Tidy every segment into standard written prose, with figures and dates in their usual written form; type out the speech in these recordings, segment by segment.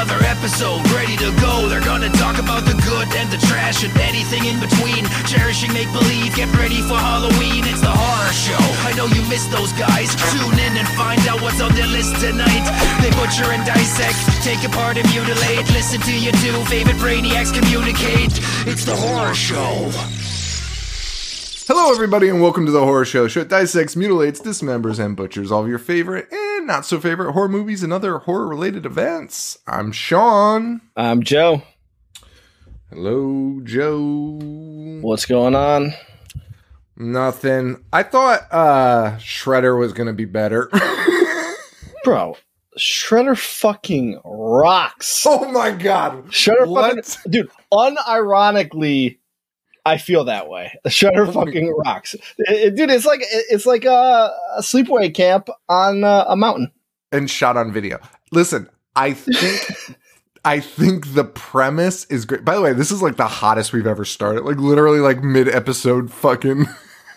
another episode ready to go. They're gonna talk about the good and the trash and anything in between. Cherishing make-believe, get ready for Halloween. It's the horror show. I know you missed those guys. Tune in and find out what's on their list tonight. They butcher and dissect, take apart and mutilate. Listen to your two favorite brainiacs communicate. It's the horror show. Hello, everybody, and welcome to the Horror Show. Show that dissects, mutilates, dismembers, and butchers all of your favorite and not so favorite horror movies and other horror-related events. I'm Sean. I'm Joe. Hello, Joe. What's going on? Nothing. I thought Shredder was going to be better. Bro, Shredder fucking rocks. Oh my god. Shredder fucking... Dude, unironically... I feel that way. The Shredder fucking rocks. Dude, it's like a sleepaway camp on a mountain. And shot on video. Listen, I think the premise is great. By the way, this is like the hottest we've ever started. Like literally like mid-episode fucking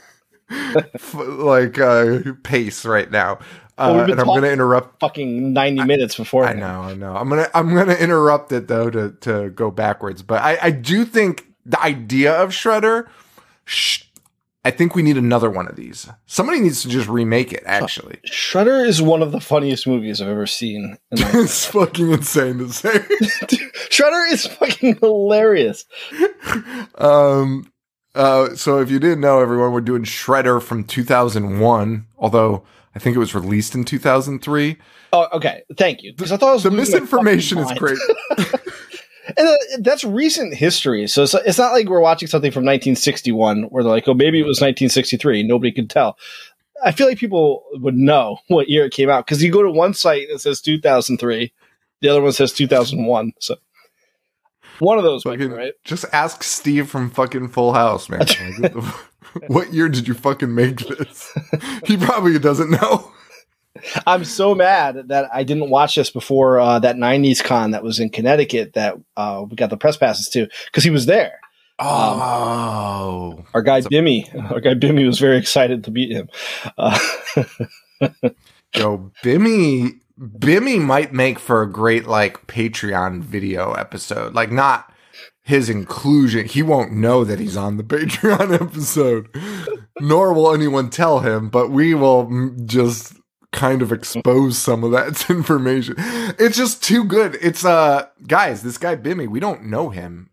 pace right now. And I'm going to interrupt fucking 90 minutes before. I know. I'm going to interrupt it though to go backwards. But I do think the idea of Shredder, I think we need another one of these. Somebody needs to just remake it, actually. Shredder is one of the funniest movies I've ever seen. It's fucking insane to say. Dude, Shredder is fucking hilarious. So if you didn't know, everyone, we're doing Shredder from 2001, although I think it was released in 2003. Oh, okay. Thank you. Because I thought it was the misinformation is great. And that's recent history, so it's not like we're watching something from 1961 where they're like, oh, maybe it was 1963. Nobody could tell. I feel like people would know what year it came out because you go to one site that says 2003, the other one says 2001. So one of those, fucking, right? Just ask Steve from fucking Full House, man. Like, what year did you fucking make this? He probably doesn't know. I'm so mad that I didn't watch this before that 90s con that was in Connecticut that we got the press passes to because he was there. Oh, our guy Bimmy was very excited to meet him. Yo, Bimmy might make for a great like Patreon video episode. Like not his inclusion. He won't know that he's on the Patreon episode, nor will anyone tell him. But we will just kind of expose some of that information. It's just too good. It's guys, this guy Bimmy, we don't know him.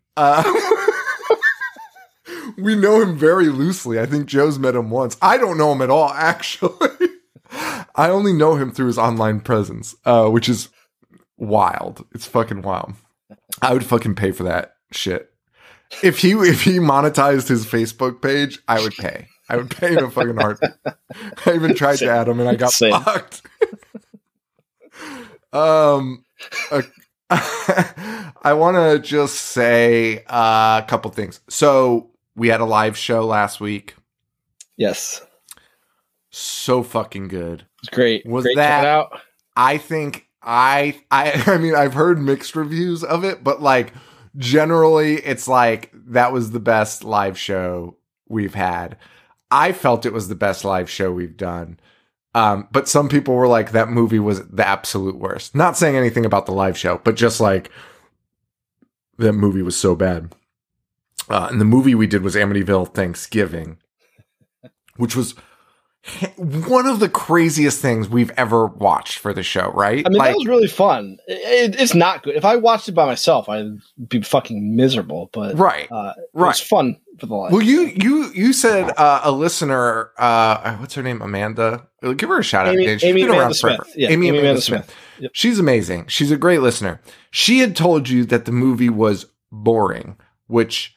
We know him very loosely. I think Joe's met him once. I don't know him at all, actually. I only know him through his online presence, which is wild. It's fucking wild. I would fucking pay for that shit. If he monetized his Facebook page, I would pay. I would pay in a fucking heartbeat. I even tried to add him and I got blocked. I want to just say a couple things. So we had a live show last week. Yes. So fucking good. It's great. Was great that out. I think I mean, I've heard mixed reviews of it, but like generally it's like that was the best live show we've had. I felt it was the best live show we've done. But some people were like, that movie was the absolute worst. Not saying anything about the live show, but just like, that movie was so bad. And the movie we did was Amityville Thanksgiving, which was one of the craziest things we've ever watched for the show, right? I mean, that was really fun. It's not good. If I watched it by myself, I'd be fucking miserable. But right. It was fun for the live. Well, you said a listener, what's her name? Amanda. Give her a shout out. She's been around forever. Yeah, Amy Amanda Smith. Yep. She's amazing. She's a great listener. She had told you that the movie was boring, which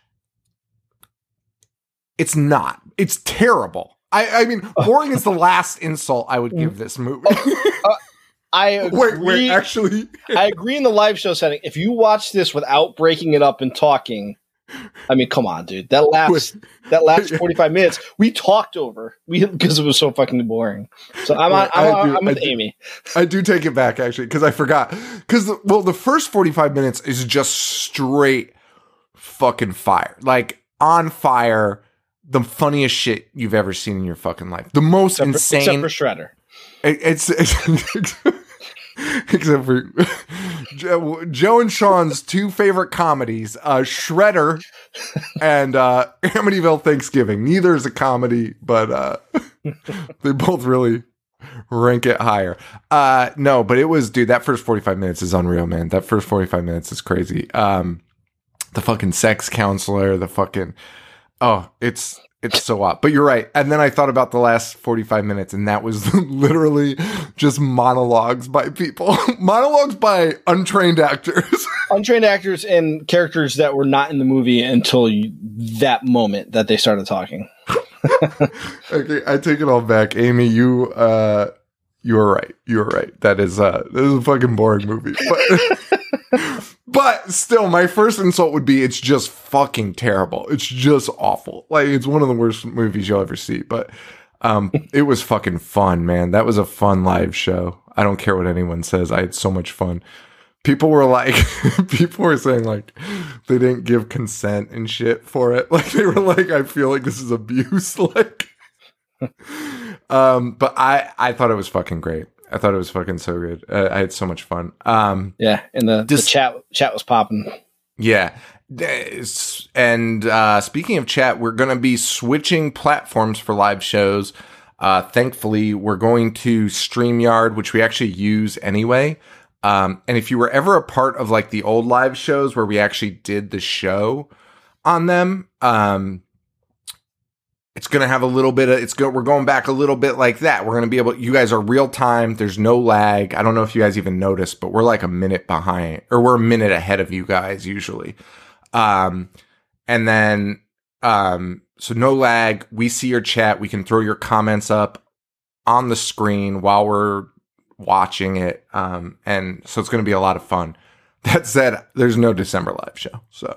it's not. It's terrible. I mean, boring is the last insult I would give this movie. I agree. Wait, actually. I agree in the live show setting. If you watch this without breaking it up and talking, I mean, come on, dude. That last 45 minutes, we talked over because it was so fucking boring. So I'm with Amy. I do take it back, actually, because I forgot. Because, the first 45 minutes is just straight fucking fire. Like, on fire. The funniest shit you've ever seen in your fucking life. The most insane. Except for Shredder. It's except for Joe and Sean's two favorite comedies, Shredder and Amityville Thanksgiving. Neither is a comedy, but they both really rank it higher. No, but it was, dude, that first 45 minutes is unreal, man. That first 45 minutes is crazy. The fucking sex counselor, the fucking, it's so odd. But you're right. And then I thought about the last 45 minutes, and that was literally just monologues by people. Monologues by untrained actors. Untrained actors and characters that were not in the movie until that moment that they started talking. Okay, I take it all back. Amy, you were right. You were right. This is a fucking boring movie. But still, my first insult would be it's just fucking terrible. It's just awful. Like, it's one of the worst movies you'll ever see. But it was fucking fun, man. That was a fun live show. I don't care what anyone says. I had so much fun. People were saying like they didn't give consent and shit for it. Like, they were like, I feel like this is abuse. Like, but I thought it was fucking great. I thought it was fucking so good. I had so much fun. Yeah, and the chat was popping. Yeah. And speaking of chat, we're going to be switching platforms for live shows. Thankfully, we're going to StreamYard, which we actually use anyway. And if you were ever a part of like the old live shows where we actually did the show on them, it's going to have a little bit of, we're going back a little bit like that. We're going to be able, you guys are real time. There's no lag. I don't know if you guys even noticed, but we're like a minute behind, or we're a minute ahead of you guys usually. And then, so no lag. We see your chat. We can throw your comments up on the screen while we're watching it. And so it's going to be a lot of fun. That said, there's no December live show. So,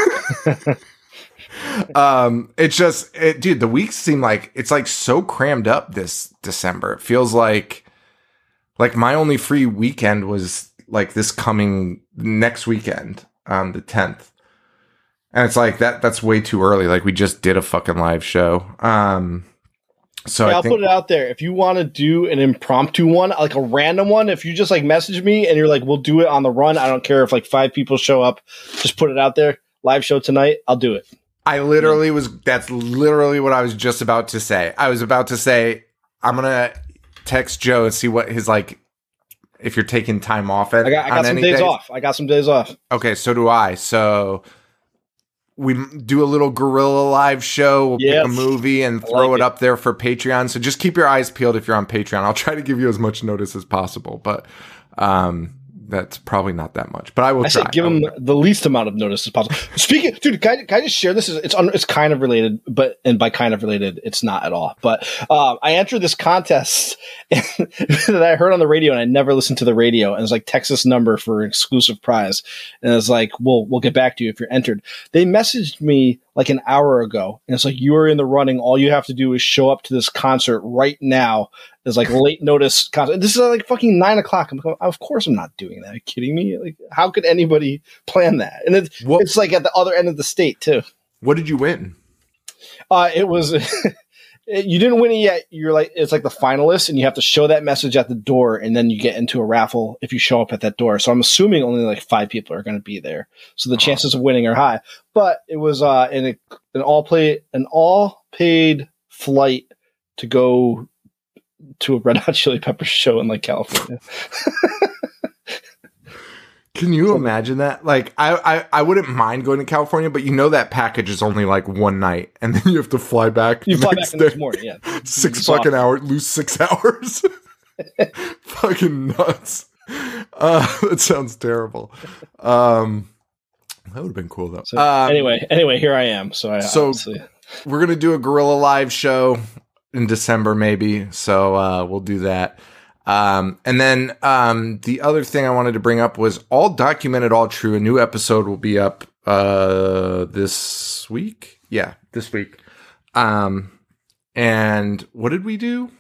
it's just, dude, the weeks seem like it's like so crammed up this December. It feels like my only free weekend was like this coming next weekend, the 10th. And it's like that's way too early. Like, we just did a fucking live show. So I'll put it out there. If you want to do an impromptu one, like a random one, if you just like message me and you're like, we'll do it on the run. I don't care if like 5 people show up, just put it out there. Live show tonight. I'll do it. That's literally what I was just about to say. I was about to say, I'm going to text Joe and see what his, like, if you're taking time off. I got some days off. I got some days off. Okay, so do I. So we do a little guerrilla live show. We'll pick a movie and throw it up there for Patreon. So just keep your eyes peeled if you're on Patreon. I'll try to give you as much notice as possible, but that's probably not that much. But I will try. Give them the least amount of notice as possible. Speaking, dude, can I just share this? It's kind of related, and by kind of related, it's not at all. But I entered this contest that I heard on the radio, and I never listened to the radio. And it's like Texas number for an exclusive prize, and it's like, we'll get back to you if you're entered. They messaged me like an hour ago, and it's like, you are in the running. All you have to do is show up to this concert right now. There's like late notice concert. This is like fucking 9 o'clock. I'm going, of course I'm not doing that. Are you kidding me? Like, how could anybody plan that? And it's like at the other end of the state too. What did you win? It was, you didn't win it yet. You're like, it's like the finalists, and you have to show that message at the door, and then you get into a raffle if you show up at that door. So I'm assuming only like 5 people are going to be there. So the chances of winning are high, but it was, an all paid flight to go to a Red Hot Chili Peppers show in like California. Can you imagine that? Like, I wouldn't mind going to California, but that package is only like one night, and then you have to fly back. You fly back the next morning, yeah. 6 fucking hours, lose 6 hours. Fucking nuts. That sounds terrible. That would have been cool though. So, anyway, here I am. So we're gonna do a guerrilla live show in December, maybe. So we'll do that. And then the other thing I wanted to bring up was All Documented, All True. A new episode will be up this week. Yeah, this week. And what did we do?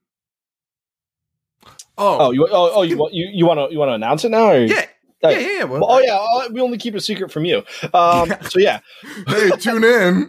You want to announce it now? Or? Yeah. Yeah. Well, we only keep a secret from you. So yeah. Hey, tune in.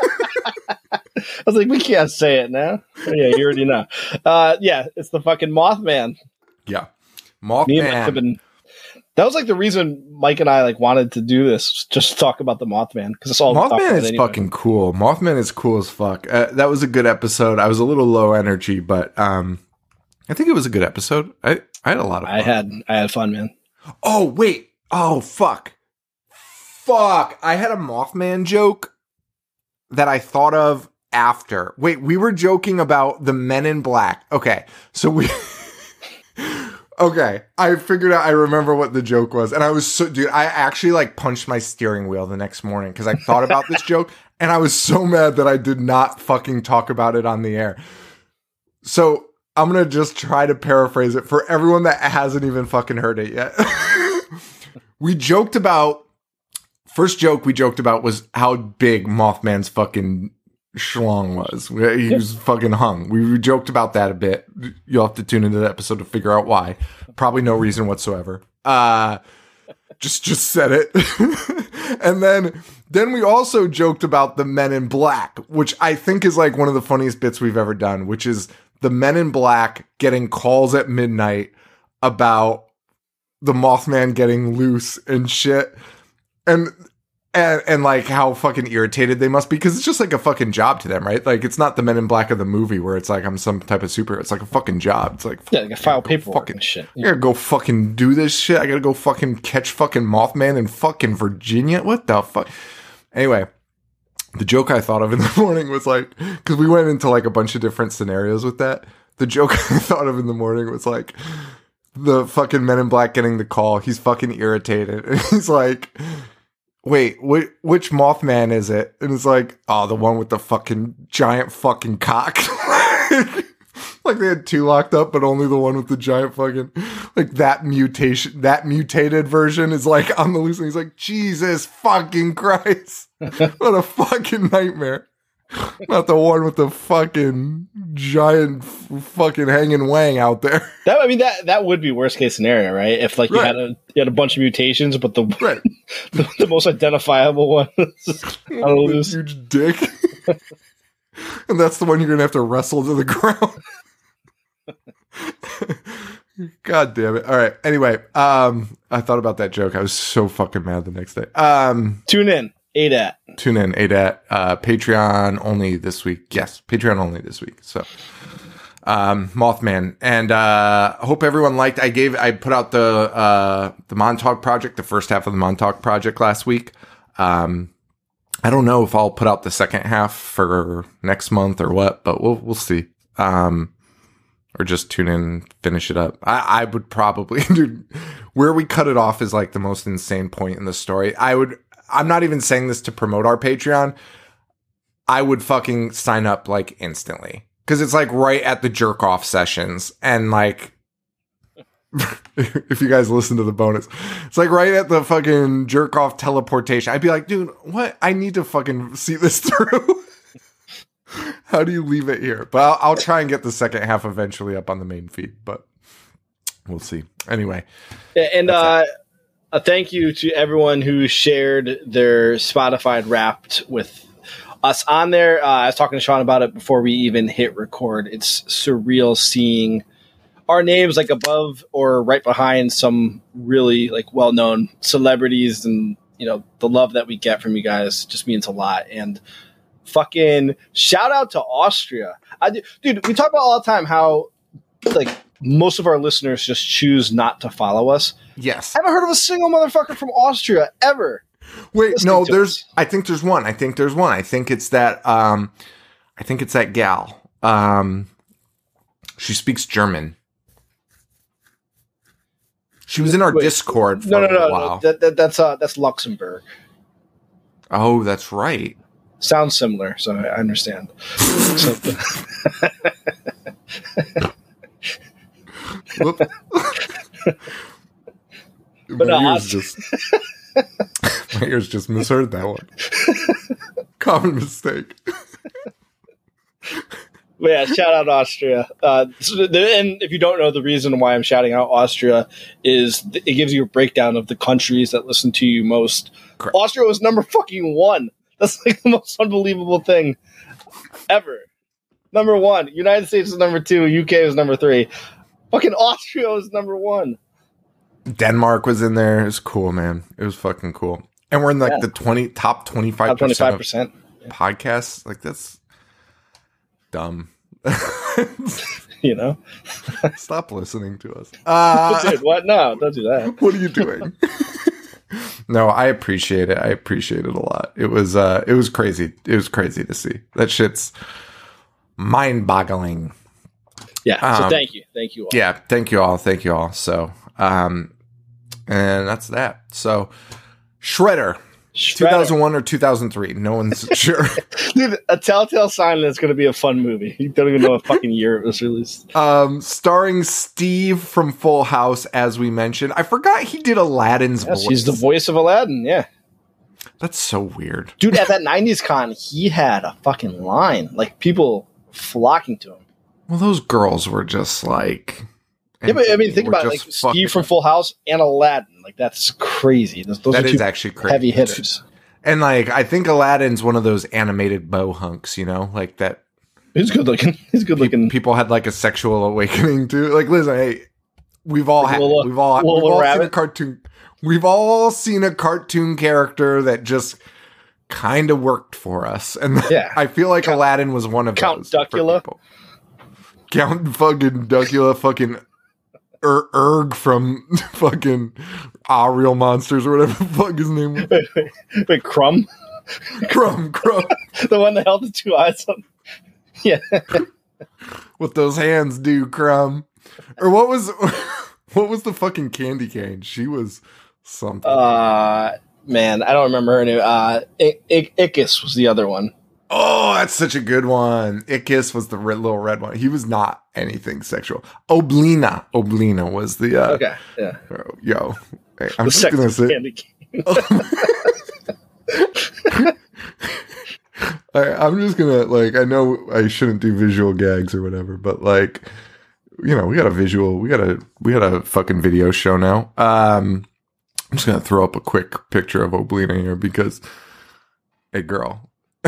I was like, we can't say it now. Oh, yeah, you already know. Yeah, it's the fucking Mothman. Yeah, Mothman. Me and Mike have been That was like the reason Mike and I like wanted to do this, just to talk about the Mothman, because it's all Mothman is fucking cool. Mothman is cool as fuck. That was a good episode. I was a little low energy, but I think it was a good episode. I had a lot of fun. I had fun, man. Oh wait. Oh fuck. I had a Mothman joke that I thought of after. Wait, we were joking about the Men in Black. Okay, so we. Okay, I figured out. I remember what the joke was, and I was dude. I actually like punched my steering wheel the next morning because I thought about this joke, and I was so mad that I did not fucking talk about it on the air. So I'm gonna just try to paraphrase it for everyone that hasn't even fucking heard it yet. We joked about. First joke we joked about was how big Mothman's fucking schlong was. He was fucking hung. We joked about that a bit. You'll have to tune into the episode to figure out why. Probably no reason whatsoever. Just said it. And then we also joked about the Men in Black, which I think is like one of the funniest bits we've ever done, which is the Men in Black getting calls at midnight about the Mothman getting loose and shit. And like how fucking irritated they must be, because it's just like a fucking job to them, right? Like it's not the Men in Black of the movie where it's like I'm some type of superhero. It's like a fucking job. It's like I gotta file paperwork and shit. I gotta go fucking do this shit. I gotta go fucking catch fucking Mothman in fucking Virginia. What the fuck? Anyway, the joke I thought of in the morning was like, because we went into like a bunch of different scenarios with that. The joke I thought of in the morning was like the fucking Men in Black getting the call. He's fucking irritated, and he's like, wait, which Mothman is it? And it's like, oh, the one with the fucking giant fucking cock. Like they had two locked up, but only the one with the giant fucking, like that mutated version is like on the loose. And he's like, Jesus fucking Christ. What a fucking nightmare. Not the one with the fucking giant fucking hanging wang out there. That would be worst case scenario, right? If like you had a bunch of mutations, but the the most identifiable one was on the loose. Huge dick. And that's the one you're gonna have to wrestle to the ground. God damn it. All right. Anyway, I thought about that joke. I was so fucking mad the next day. Tune in. ADAT. Patreon only this week. Yes, Patreon only this week. So, Mothman, and hope everyone liked. I put out the Montauk Project, the first half of the Montauk Project last week. I don't know if I'll put out the second half for next month or what, but we'll see. Or just tune in, finish it up. I would probably, dude, where we cut it off is like the most insane point in the story. I'm not even saying this to promote our Patreon. I would fucking sign up like instantly. Cause it's like right at the jerk off sessions. And like, if you guys listen to the bonus, it's like right at the fucking jerk off teleportation. I'd be like, dude, what? I need to fucking see this through. How do you leave it here? But I'll try and get the second half eventually up on the main feed, but we'll see. Anyway. And, a thank you to everyone who shared their Spotify Wrapped with us on there. I was talking to Sean about it before we even hit record. It's surreal seeing our names like above or right behind some really like well-known celebrities, and you know the love that we get from you guys just means a lot. And fucking shout out to Austria. Dude, we talk about all the time how like most of our listeners just choose not to follow us. Yes. I haven't heard of a single motherfucker from Austria ever. Wait, no, I think there's one. I think it's that gal. She speaks German. She was in our Discord for a while. That's Luxembourg. Oh, that's right. Sounds similar, so I understand. My ears just misheard that one. Common mistake. But yeah, shout out Austria. And if you don't know, the reason why I'm shouting out Austria is it gives you a breakdown of the countries that listen to you most. Correct. Austria was number fucking 1. That's like the most unbelievable thing ever. Number 1. United States is number 2. UK is number 3. Fucking Austria is number 1. Denmark was in there. It was cool, man. It was fucking cool. And we're in like the top 25% 25%. of podcasts. Like, that's dumb. You know? Stop listening to us. Dude, what? No, don't do that. What are you doing? No, I appreciate it. I appreciate it a lot. It was crazy. It was crazy to see. That shit's mind-boggling. Yeah. So thank you all. Yeah, thank you all. So, and that's that. So, Shredder. 2001 or 2003. No one's sure. Dude, a telltale sign that it's going to be a fun movie. You don't even know what fucking year it was released. Starring Steve from Full House, as we mentioned. I forgot he did Aladdin's voice. He's the voice of Aladdin, yeah. That's so weird. Dude, at that 90s con, he had a fucking line. Like, people flocking to him. Well, those girls were just like... Yeah, but I mean, think about it. Like, Steve from Full House and Aladdin. Like, that's crazy. Those that are is actually crazy. Heavy hitters. And, like, I think Aladdin's one of those animated bow hunks, you know? Like, that... He's good looking. He's good looking. People had, like, a sexual awakening, too. Like, listen, hey, we've all seen a cartoon... We've all seen a cartoon character that just kind of worked for us. And I feel like Aladdin was one of those. Count Duckula. Count fucking Duckula, fucking... Erg from fucking Real Monsters or whatever the fuck his name was. Wait, Crumb? Crumb. The one that held the two eyes on. Yeah. What those hands do, Crumb. Or what was the fucking candy cane? She was something. Man, I don't remember her name. Ickis was the other one. Oh, that's such a good one. Ickis was the little red one. He was not anything sexual. Oblina was the... okay, yeah. Yo. Hey, I'm just going to say... I'm just going to, like, I know I shouldn't do visual gags or whatever, but, like, you know, we got a fucking video show now. I'm just going to throw up a quick picture of Oblina here because, hey, girl,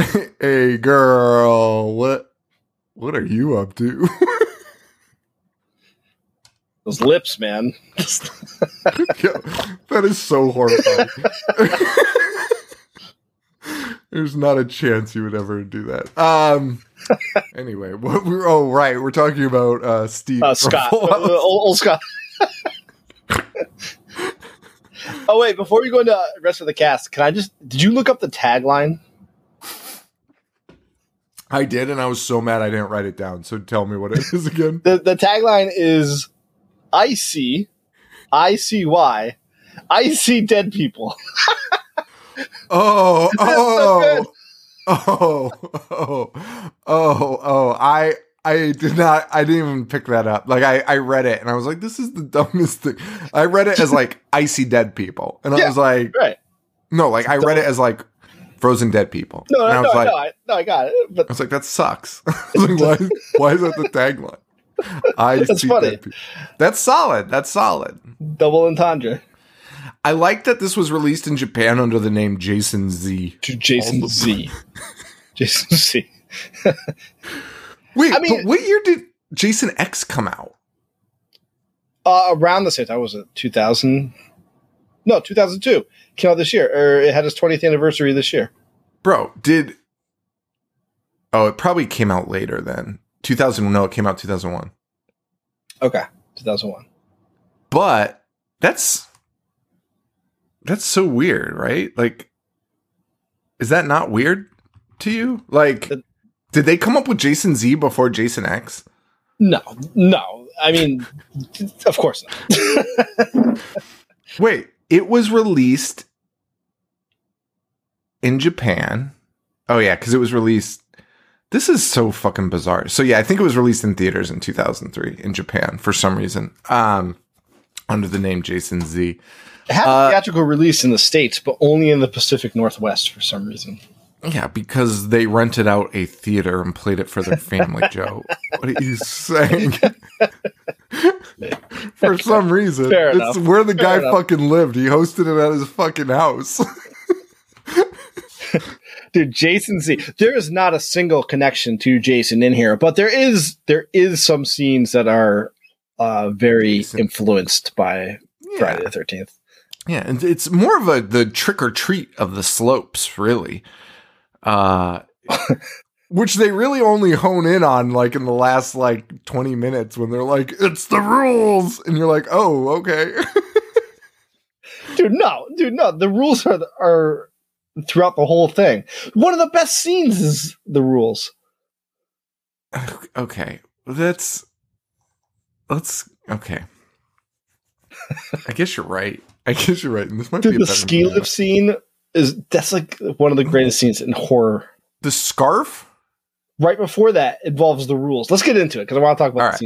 what are you up to? Those lips, man. Yo, that is so horrifying. There's not a chance you would ever do that. Anyway, we're talking about Steve. Scott. Old Scott. Oh, wait, before we go into the rest of the cast, did you look up the tagline? I did, and I was so mad I didn't write it down. So tell me what it is again. The tagline is, I see dead people. I didn't even pick that up. Like, I read it, and I was like, this is the dumbest thing. I read it as, like, I see dead people. And I was like, right. No, like, I read it as, like, frozen dead people. I got it. But I was like, that sucks. I was like, why is that the tagline? That's funny. Dead people. That's solid. Double entendre. I like that this was released in Japan under the name Jason Z. Jason Z. Wait, but what year did Jason X come out? Around the same time. Was it 2000? No, 2002. Came out this year. Or it had its 20th anniversary this year. Bro, it probably came out later then. 2000, no, it came out 2001. Okay, 2001. But that's so weird, right? Like, is that not weird to you? Like, did they come up with Jason Z before Jason X? No. I mean, of course not. Wait, it was released in Japan. Oh, yeah, because it was released. This is so fucking bizarre. So, yeah, I think it was released in theaters in 2003 in Japan for some reason, under the name Jason Z. It had a theatrical release in the States, but only in the Pacific Northwest for some reason. Yeah, because they rented out a theater and played it for their family, Joe. What are you saying? For some reason. It's where the guy fucking lived. He hosted it at his fucking house. Dude, Jason Z. There is not a single connection to Jason in here, but there is some scenes that are very influenced by Friday the 13th. Yeah, and it's more of the trick or treat of the slopes, really. Which they really only hone in on like in the last like 20 minutes when they're like, it's the rules. And you're like, oh, okay. Dude, no. The rules are throughout the whole thing. One of the best scenes is the rules. Okay. Let's okay. I guess you're right. And this might be a the better ski movie. lift scene that's like one of the greatest scenes in horror. The scarf? Right before that involves the rules. Let's get into it because I want to talk about the scenes.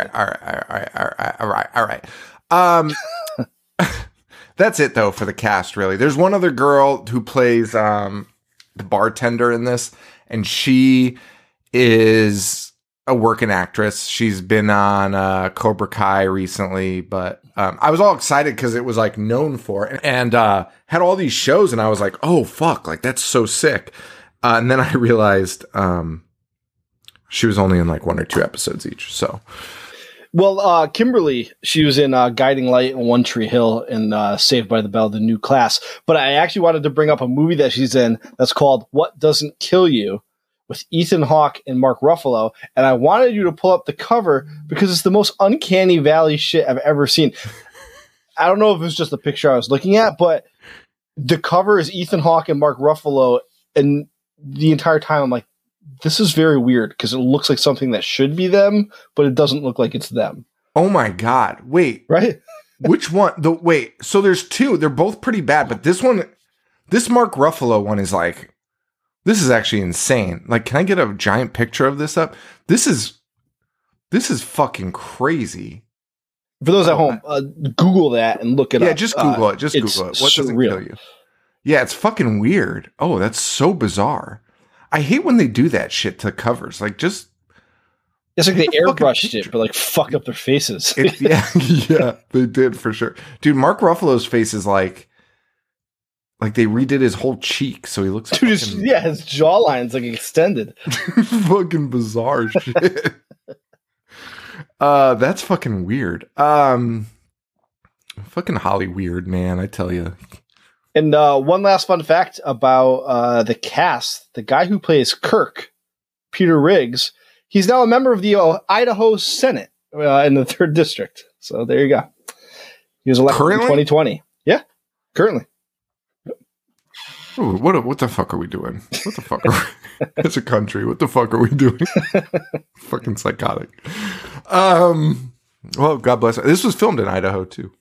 All right. That's it though for the cast, really. There's one other girl who plays the bartender in this, and she is a working actress. She's been on Cobra Kai recently, but I was all excited because it was like known for it and had all these shows, and I was like, oh fuck, like that's so sick. And then I realized she was only in like 1 or 2 episodes each. So, well, Kimberly, she was in Guiding Light and One Tree Hill and Saved by the Bell, the new class. But I actually wanted to bring up a movie that she's in that's called What Doesn't Kill You, with Ethan Hawke and Mark Ruffalo. And I wanted you to pull up the cover because it's the most uncanny valley shit I've ever seen. I don't know if it was just the picture I was looking at, but the cover is Ethan Hawke and Mark Ruffalo. And the entire time I'm like, this is very weird because it looks like something that should be them, but it doesn't look like it's them. oh my God. Wait. Right? Which one? Wait. So there's 2. They're both pretty bad, but this Mark Ruffalo one is like, this is actually insane. Like, can I get a giant picture of this up? This is fucking crazy. For those at home, Google that and look it up. Yeah, just Google it. Just Google it. What doesn't kill you? Yeah, it's fucking weird. Oh, that's so bizarre. I hate when they do that shit to covers. Like, just it's like they airbrushed it, but like fucked up their faces. yeah, they did for sure. Dude, Mark Ruffalo's face is like they redid his whole cheek, so he looks. Dude, his jawline's like extended. Fucking bizarre shit. That's fucking weird. Fucking Holly weird, man. I tell you. And one last fun fact about the cast: the guy who plays Kirk, Peter Riggs, he's now a member of the Idaho Senate in the 3rd District. So there you go. He was elected in 2020. Yeah, currently. Ooh, what the fuck are we doing? What the fuck are we, as a country? What the fuck are we doing? Fucking psychotic. Well, God bless. This was filmed in Idaho too.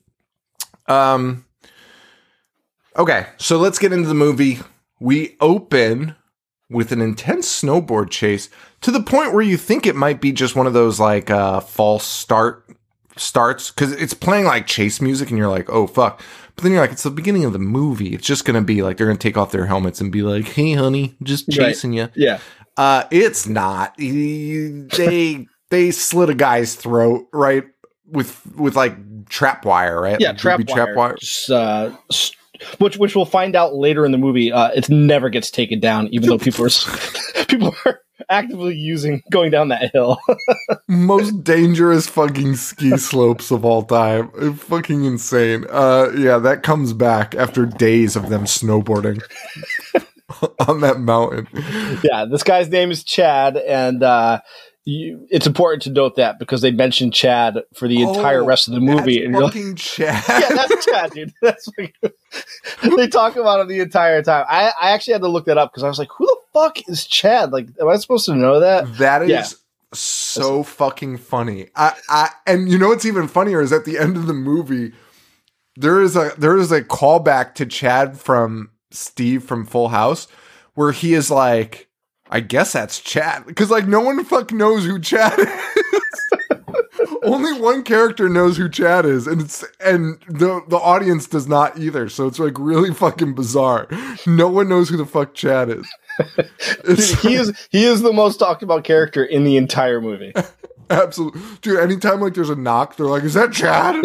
Okay, so let's get into the movie. We open with an intense snowboard chase to the point where you think it might be just one of those like false starts because it's playing like chase music and you're like, oh fuck. But then you're like, it's the beginning of the movie. It's just going to be like, they're going to take off their helmets and be like, hey honey, just chasing you. Yeah. It's not. They slit a guy's throat, right? With like trap wire, right? Yeah, like trap wire. Which we'll find out later in the movie. It never gets taken down, even though people are actively going down that hill. Most dangerous fucking ski slopes of all time. It's fucking insane. Yeah, that comes back after days of them snowboarding on that mountain. Yeah, this guy's name is Chad, and it's important to note that because they mentioned Chad for the entire rest of the movie. And fucking Chad. Yeah, that's Chad, dude. They talk about it the entire time. I actually had to look that up because I was like, who the fuck is Chad? Like, am I supposed to know that? That is so fucking funny. And you know what's even funnier is at the end of the movie, there is a callback to Chad from Steve from Full House where he is like, I guess that's Chad. Because, like, no one fucking knows who Chad is. Only one character knows who Chad is, and the audience does not either. So it's, like, really fucking bizarre. No one knows who the fuck Chad is. Dude, he is the most talked about character in the entire movie. Absolutely. Dude, anytime, like, there's a knock, they're like, is that Chad?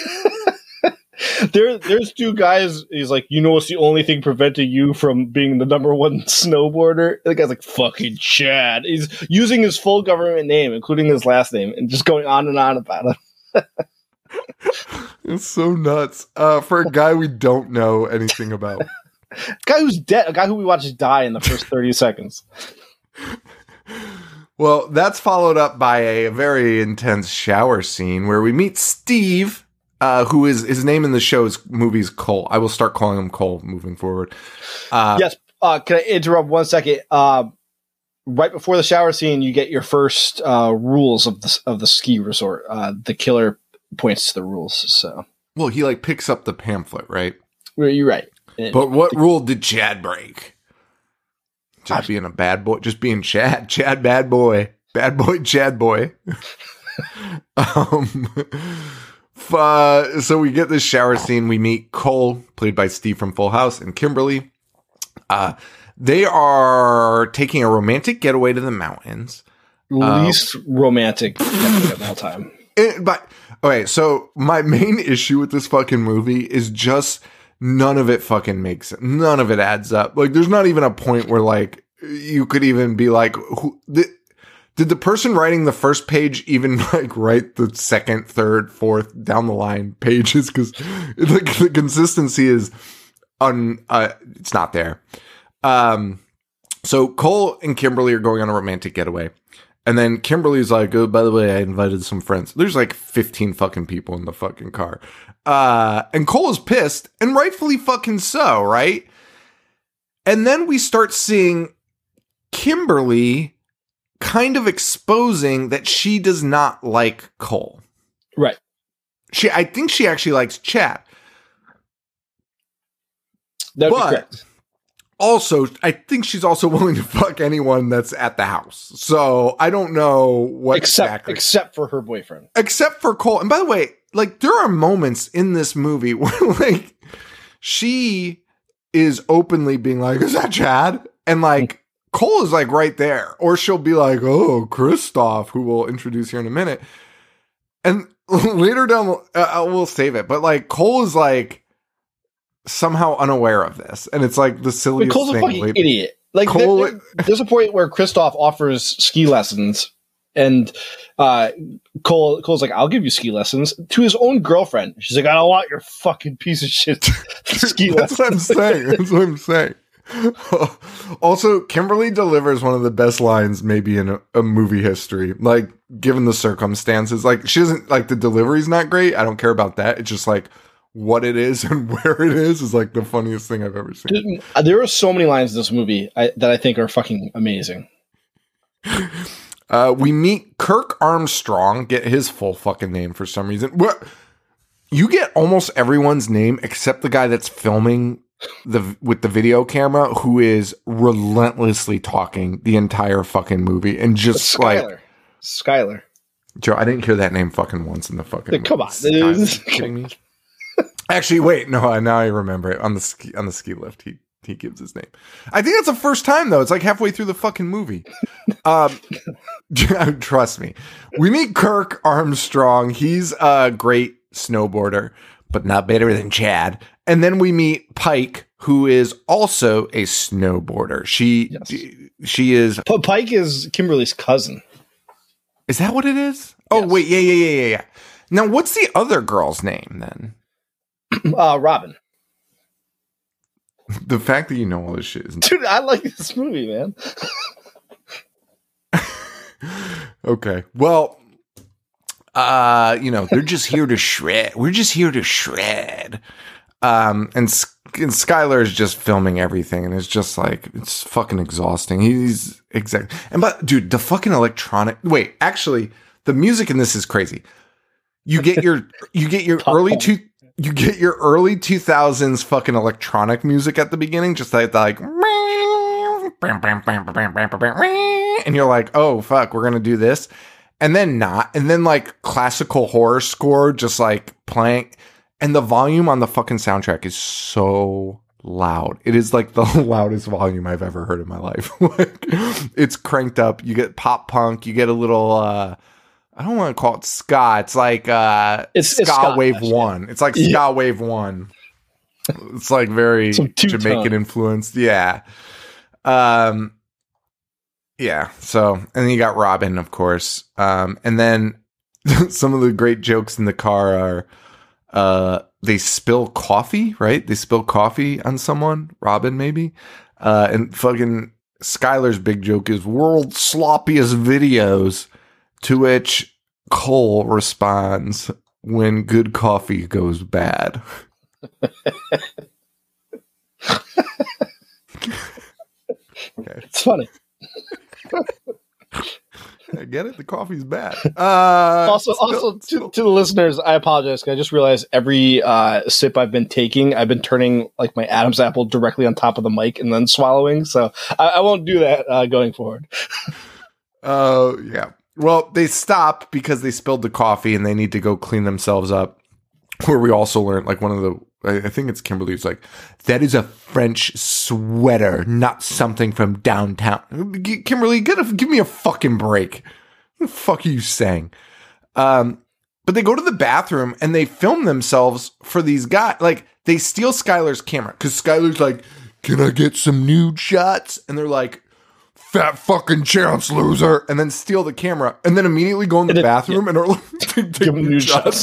There's 2 guys. He's like, you know what's the only thing preventing you from being the #1 snowboarder? The guy's like, fucking Chad. He's using his full government name, including his last name, and just going on and on about it. It's so nuts. For a guy we don't know anything about. Guy who's dead, a guy who we watched die in the first 30 seconds. Well, that's followed up by a very intense shower scene where we meet Steve, who is his name in the show's movie's Cole. I will start calling him Cole moving forward. Yes. Can I interrupt 1 second? Right before the shower scene, you get your first rules of the ski resort. The killer points to the rules. So, well, he like picks up the pamphlet, right? You're right. But what rule did Chad break? Just being a bad boy, just being Chad, bad boy, Chad boy. So we get this shower scene. We meet Cole, played by Steve from Full House, and Kimberly. They are taking a romantic getaway to the mountains. Least romantic getaway of all time. Okay, so my main issue with this fucking movie is just none of it fucking makes sense. None of it adds up. Like, there's not even a point where, like, you could even be like, did the person writing the first page even, like, write the second, third, fourth, down the line pages? Because, like, the consistency is, it's not there. So Cole and Kimberly are going on a romantic getaway. And then Kimberly's like, oh, by the way, I invited some friends. There's like 15 fucking people in the fucking car. And Cole is pissed, and rightfully fucking so, right? And then we start seeing Kimberly kind of exposing that she does not like Cole. Right. I think she actually likes Chad. That'd be correct. Also, I think she's also willing to fuck anyone that's at the house. So I don't know what except for her boyfriend. Except for Cole. And by the way, like, there are moments in this movie where, like, she is openly being like, is that Chad? And, like, Cole is, like, right there. Or she'll be like, oh, Christoph, who we'll introduce here in a minute. And later down, we'll save it. But, like, Cole is, like, somehow unaware of this. And it's, like, the silliest Cole's thing. Cole's a fucking idiot. Like, there's a point where Christoph offers ski lessons, and Cole's like, I'll give you ski lessons, to his own girlfriend. She's like, I don't want your fucking piece of shit ski lessons. That's what I'm saying. Also, Kimberly delivers one of the best lines maybe in a movie history. Like, given the circumstances, like, she doesn't, like, the delivery's not great. I don't care about that. It's just like what it is and where it is like the funniest thing I've ever seen. Dude, there are so many lines in this movie that I think are fucking amazing. We meet Kirk Armstrong, get his full fucking name for some reason. You get almost everyone's name except the guy that's filming with the video camera, who is relentlessly talking the entire fucking movie and just Skylar. Joe, I didn't hear that name fucking once in the fucking movie. Come on, are you kidding me? Actually, wait, no, now I remember it. On the ski lift, he gives his name. I think that's the first time, though. It's like halfway through the fucking movie. Trust me. We meet Kirk Armstrong. He's a great snowboarder, but not better than Chad. And then we meet Pike, who is also a snowboarder. She is... Pike is Kimberly's cousin. Is that what it is? Oh, wait, yeah. Now, what's the other girl's name, then? Robin. The fact that you know all this shit is... Dude, I like this movie, man. Okay. Well, they're just here to shred. We're just here to shred. And Skylar is just filming everything, and it's just like, it's fucking exhausting. He's exactly... But, dude, the fucking electronic... Wait, actually, the music in this is crazy. You get your early 2000s fucking electronic music at the beginning, just like and you're like, oh fuck, we're gonna do this, and then like classical horror score just like playing, and the volume on the fucking soundtrack is so loud. It is like the loudest volume I've ever heard in my life. Like, it's cranked up. You get pop punk, you get a little I don't want to call it ska. It's like it's ska wave one. It's like ska wave one. It's like very Jamaican influenced. Yeah. Yeah. So, and then you got Robin, of course. And then some of the great jokes in the car They spill coffee, right? They spill coffee on someone, Robin maybe. And fucking Skylar's big joke is world's sloppiest videos, to which Cole responds, when good coffee goes bad. Okay. It's funny. I get it. The coffee's bad. Also, to the listeners, I apologize. I just realized every sip I've been taking, I've been turning like my Adam's apple directly on top of the mic and then swallowing. So I won't do that going forward. Yeah. Well, they stop because they spilled the coffee and they need to go clean themselves up. Where we also learned, like one of the, I think it's Kimberly's like, that is a French sweater, not something from downtown. Kimberly, give me a fucking break. What the fuck are you saying? But they go to the bathroom and they film themselves for these guys. Like, they steal Skylar's camera because Skylar's like, can I get some nude shots? And they're like, fat fucking chance, loser. And then steal the camera and then immediately go in the bathroom and are like, take nude shots.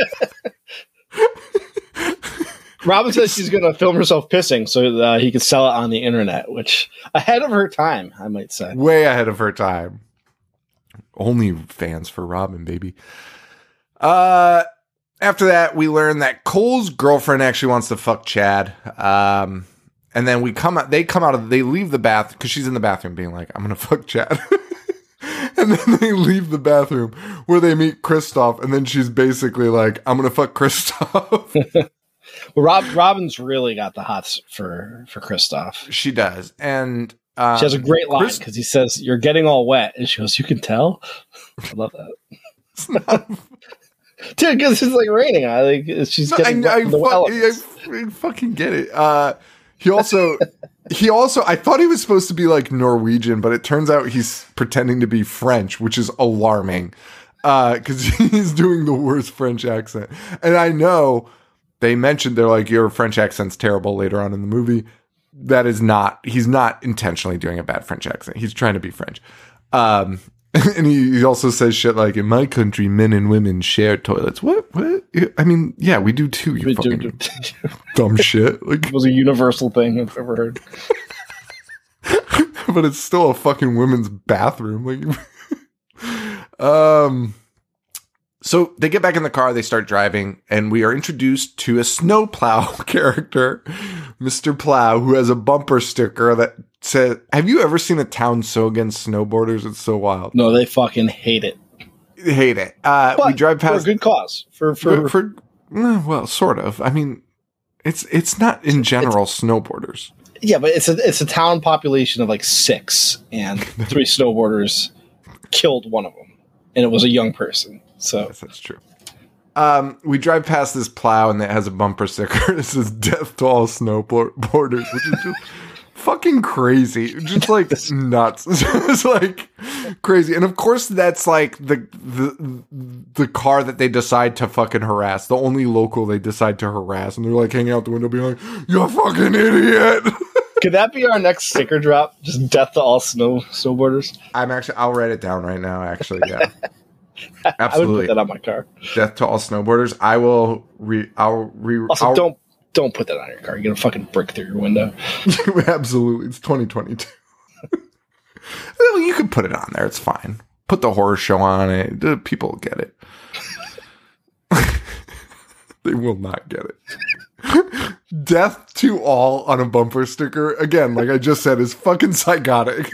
Robin says she's going to film herself pissing so he can sell it on the internet, which ahead of her time, I might say. Way ahead of her time. Only fans for Robin, baby. After that, we learn that Cole's girlfriend actually wants to fuck Chad. And then they leave the bath because she's in the bathroom being like, I'm going to fuck Chad. And then they leave the bathroom where they meet Kristoff. And then she's basically like, I'm going to fuck Kristoff. Well, Robin's really got the hots for Kristoff. She does. And she has a great line because he says, you're getting all wet. And she goes, you can tell? I love that. It's not... Dude, because it's like raining. She's getting I fucking get it. He also, I thought he was supposed to be like Norwegian, but it turns out he's pretending to be French, which is alarming because he's doing the worst French accent. And I know they mentioned, they're like, your French accent's terrible later on in the movie. That is not, he's not intentionally doing a bad French accent. He's trying to be French. And he also says shit like, in my country, men and women share toilets. What? I mean, yeah, we do too, you fucking dumb shit. Like, it was a universal thing I've ever heard. But it's still a fucking women's bathroom. Like, so they get back in the car, they start driving, and we are introduced to a snowplow character, Mr. Plow, who has a bumper sticker that says, have you ever seen a town so against snowboarders? It's so wild. No, they fucking hate it. Hate it. We drive past for a good cause. Well, sort of. I mean, it's not in general snowboarders. Yeah, but it's a town population of like 6, and 3 snowboarders killed one of them, and it was a young person. So yes, that's true. We drive past this plow and it has a bumper sticker. This says "Death to all snowboarders," which is just fucking crazy, just like nuts. It's like crazy, and of course that's like the car that they decide to fucking harass, the only local they decide to harass, and they're like hanging out the window, being like, "You fucking idiot." Could that be our next sticker drop? Just death to all snowboarders. I'll write it down right now. Actually, yeah. Absolutely. I would put that on my car. Death to all snowboarders. Also, don't put that on your car. You're gonna fucking break through your window. Absolutely. It's 2022. Well, you can put it on there. It's fine. Put the horror show on it. People will get it. They will not get it. Death to all on a bumper sticker. Again, like I just said, is fucking psychotic.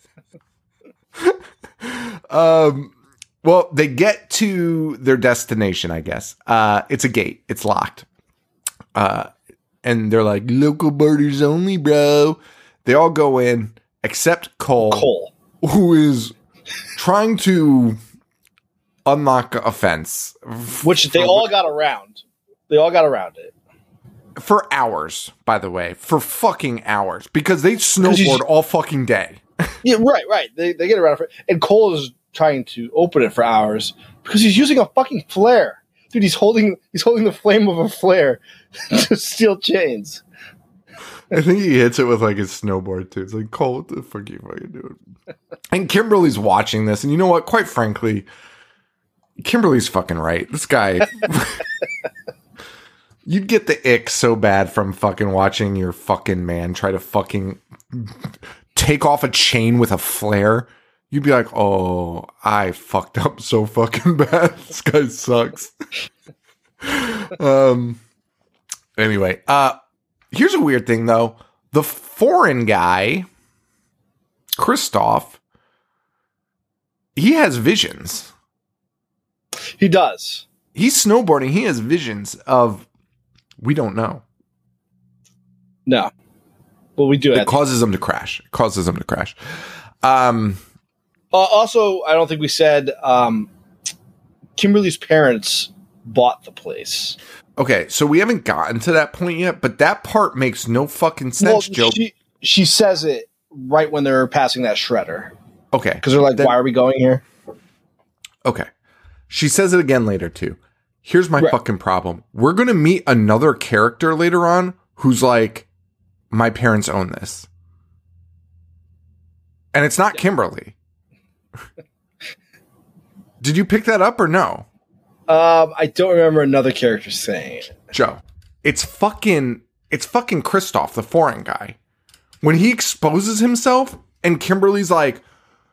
Well, they get to their destination, I guess. It's a gate. It's locked. And they're like, local boarders only, bro. They all go in, except Cole. Who is trying to unlock a fence. Which they all got around. They all got around it. For hours, by the way. For fucking hours. Because they snowboard all fucking day. Yeah, right. They get around it. And Cole is trying to open it for hours because he's using a fucking flare. Dude, he's holding the flame of a flare to steal chains. I think he hits it with like his snowboard too. It's like, Cole, what the fuck are you fucking doing? And Kimberly's watching this, and you know what? Quite frankly, Kimberly's fucking right. This guy You'd get the ick so bad from fucking watching your fucking man try to fucking take off a chain with a flare. You'd be like, oh, I fucked up so fucking bad. This guy sucks. Anyway, here's a weird thing though. The foreign guy, Christoph, he has visions. He does. He's snowboarding. He has visions of, we don't know. No. Well, we do. It causes him to crash. Also, I don't think we said Kimberly's parents bought the place. Okay, so we haven't gotten to that point yet, but that part makes no fucking sense, Joe. She says it right when they're passing that shredder. Okay. Because they're like, why are we going here? Okay. She says it again later, too. Here's my fucking problem. We're going to meet another character later on who's like, my parents own this. And it's not Kimberly. Did you pick that up or no? I don't remember another character saying it. Joe, it's fucking Christoph, the foreign guy. When he exposes himself and Kimberly's like,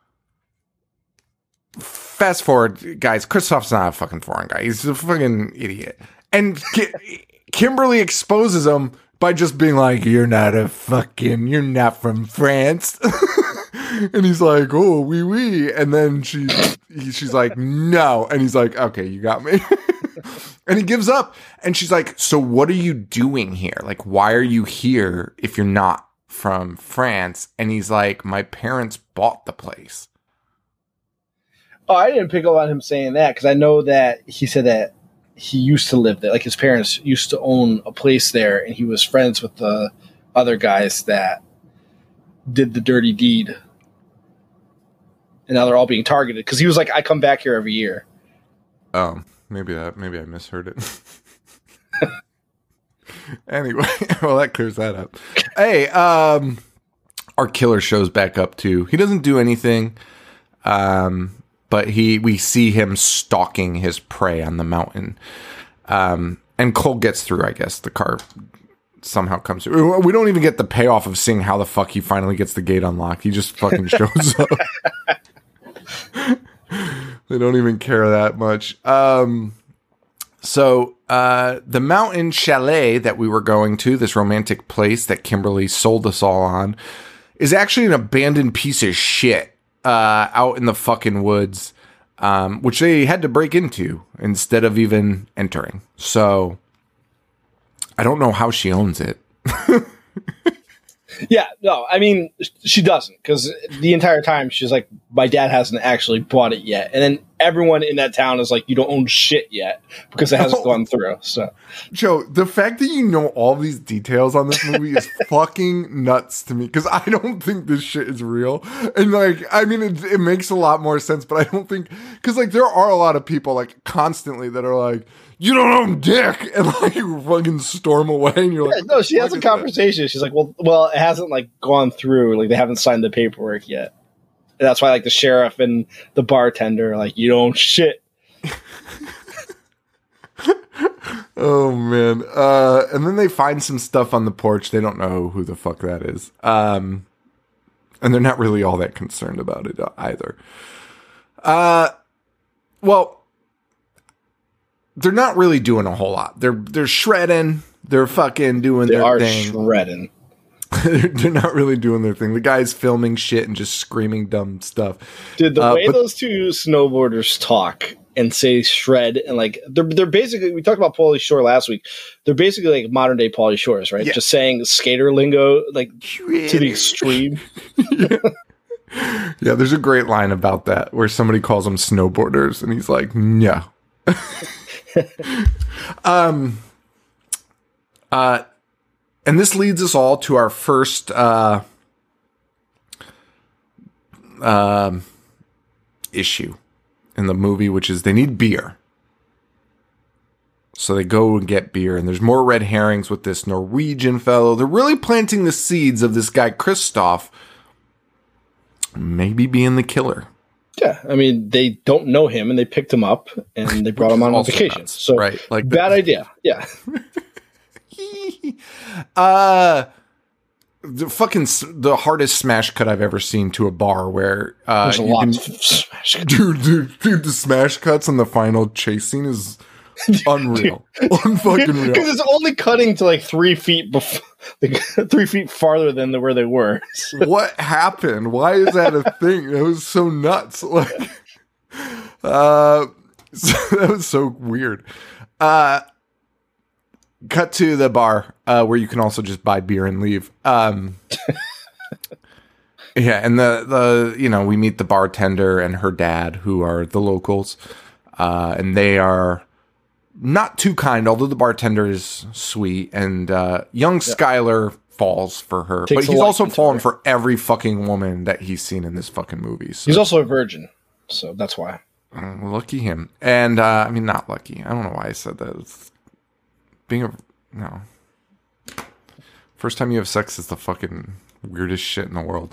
fast forward, guys, Christoph's not a fucking foreign guy. He's a fucking idiot. And Kimberly exposes him by just being like, you're not from France. And he's like, oh, oui, oui. And then she's like, no. And he's like, okay, you got me. And he gives up. And she's like, so what are you doing here? Like, why are you here if you're not from France? And he's like, my parents bought the place. Oh, I didn't pick up on him saying that because I know that he said that he used to live there. Like his parents used to own a place there and he was friends with the other guys that did the dirty deed. And now they're all being targeted because he was like, I come back here every year. Oh, maybe I misheard it. Anyway, well, that clears that up. Hey, our killer shows back up too. He doesn't do anything, but we see him stalking his prey on the mountain. And Cole gets through, I guess. The car somehow comes through. We don't even get the payoff of seeing how the fuck he finally gets the gate unlocked. He just fucking shows up. They don't even care that much. So the mountain chalet that we were going to, this romantic place that Kimberly sold us all on, is actually an abandoned piece of shit out in the fucking woods, which they had to break into instead of even entering. So I don't know how she owns it. Yeah, no, I mean, she doesn't, because the entire time she's like, my dad hasn't actually bought it yet. And then everyone in that town is like, you don't own shit yet, because it hasn't gone through. So, Joe, the fact that you know all these details on this movie is fucking nuts to me, because I don't think this shit is real. And like, I mean, it makes a lot more sense, but I don't think, because like, there are a lot of people like constantly that are like, you don't own dick, and like you fucking storm away, and you're like, no, she has a conversation. That? She's like, well, it hasn't like gone through, like they haven't signed the paperwork yet. And that's why like the sheriff and the bartender are like, you don't own shit. Oh man. And then they find some stuff on the porch. They don't know who the fuck that is. And they're not really all that concerned about it either. Well, they're not really doing a whole lot. They're shredding. They're fucking doing their thing. They are shredding. They're not really doing their thing. The guy's filming shit and just screaming dumb stuff. Dude, the way those two snowboarders talk and say shred, and like they're basically, we talked about Pauly Shore last week. They're basically like modern day Pauly Shores, right? Yeah. Just saying skater lingo like to the extreme. Yeah, there's a great line about that where somebody calls them snowboarders and he's like, no. And this leads us all to our first issue in the movie, which is they need beer. So they go and get beer, and there's more red herrings with this Norwegian fellow. They're really planting the seeds of this guy, Christoph, maybe being the killer. Yeah, I mean, they don't know him, and they picked him up, and they brought him on vacation. Nuts, so, right, like bad idea. Yeah. The hardest smash cut I've ever seen to a bar where There's a lot of smash cuts. dude, the smash cuts on the final chase scene is unreal. Unfucking real. Because it's only cutting to like 3 feet before, like, 3 feet farther than where they were. What happened? Why is that a thing? It was so nuts. Like, that was so weird. Cut to the bar, where you can also just buy beer and leave. Yeah, and the we meet the bartender and her dad, who are the locals, and they are not too kind, although the bartender is sweet, and young Skylar falls for her. But he's also fallen for every fucking woman that he's seen in this fucking movie. So. He's also a virgin, so that's why. Lucky him. And, I mean, not lucky. I don't know why I said that. It's no. First time you have sex is the fucking weirdest shit in the world.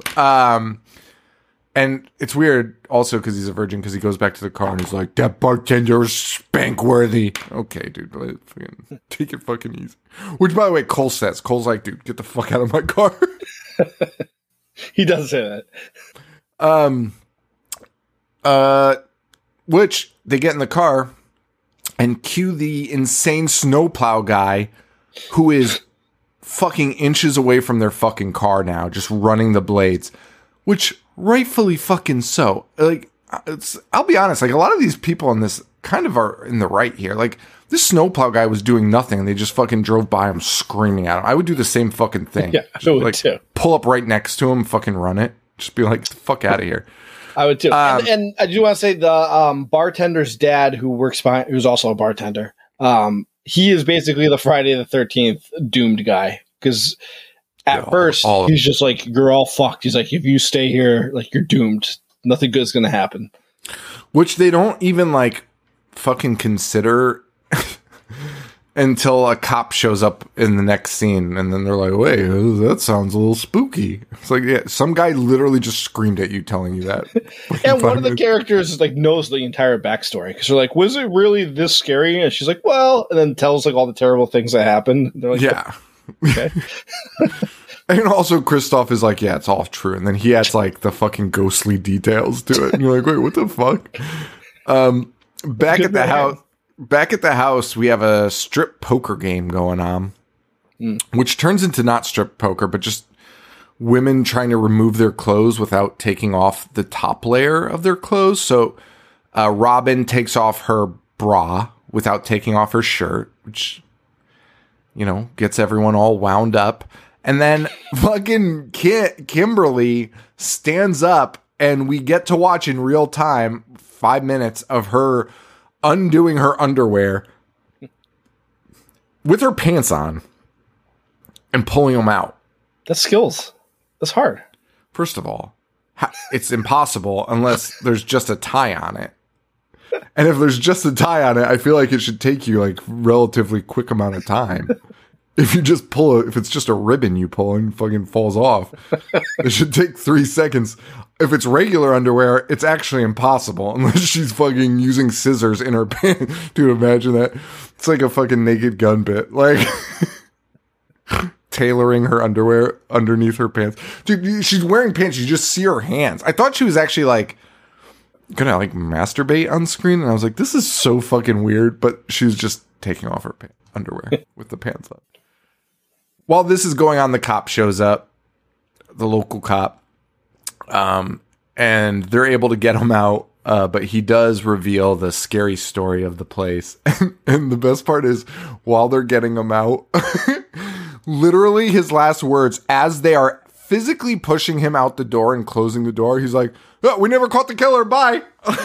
And it's weird also because he's a virgin, because he goes back to the car and he's like, that bartender is spank worthy. Okay, dude, fucking take it fucking easy. Which, by the way, Cole says. Cole's like, dude, get the fuck out of my car. He does say that. Which they get in the car and cue the insane snowplow guy who is fucking inches away from their fucking car now, just running the blades, which rightfully fucking so. Like, I'll be honest, like, a lot of these people in this kind of are in the right here. Like, this snowplow guy was doing nothing, and they just fucking drove by him screaming at him. I would do the same fucking thing. Yeah, I would like, too. Pull up right next to him, fucking run it. Just be like, fuck out of here. I would too. And I do want to say the bartender's dad, who's also a bartender, he is basically the Friday the 13th doomed guy. Because at first, he's just like, you're all fucked. He's like, if you stay here, like, you're doomed. Nothing good's going to happen. Which they don't even, like, fucking consider until a cop shows up in the next scene. And then they're like, wait, that sounds a little spooky. It's like, yeah, some guy literally just screamed at you telling you that. And one of the characters is like knows the entire backstory. Because they're like, was it really this scary? And she's like, well, and then tells like all the terrible things that happened. They're like, yeah. Okay. And also Christoph is like, yeah, it's all true. And then he adds like the fucking ghostly details to it. And you're like, wait, what the fuck? Back at the house, we have a strip poker game going on, which turns into not strip poker, but just women trying to remove their clothes without taking off the top layer of their clothes. So Robin takes off her bra without taking off her shirt, which, gets everyone all wound up. And then fucking Kimberly stands up, and we get to watch in real time 5 minutes of her undoing her underwear with her pants on and pulling them out. That's skills. That's hard. First of all, it's impossible unless there's just a tie on it. And if there's just a tie on it, I feel like it should take you like relatively quick amount of time. If you just if it's just a ribbon you pull and fucking falls off, it should take 3 seconds. If it's regular underwear, it's actually impossible unless she's fucking using scissors in her pants. Dude, imagine that. It's like a fucking Naked Gun bit. Like, tailoring her underwear underneath her pants. Dude, she's wearing pants. You just see her hands. I thought she was actually like gonna like masturbate on screen. And I was like, this is so fucking weird. But she's just taking off her underwear with the pants on. While this is going on, the cop shows up, the local cop, and they're able to get him out, but he does reveal the scary story of the place. And the best part is, while they're getting him out, literally his last words, as they are physically pushing him out the door and closing the door, he's like, oh, we never caught the killer, bye!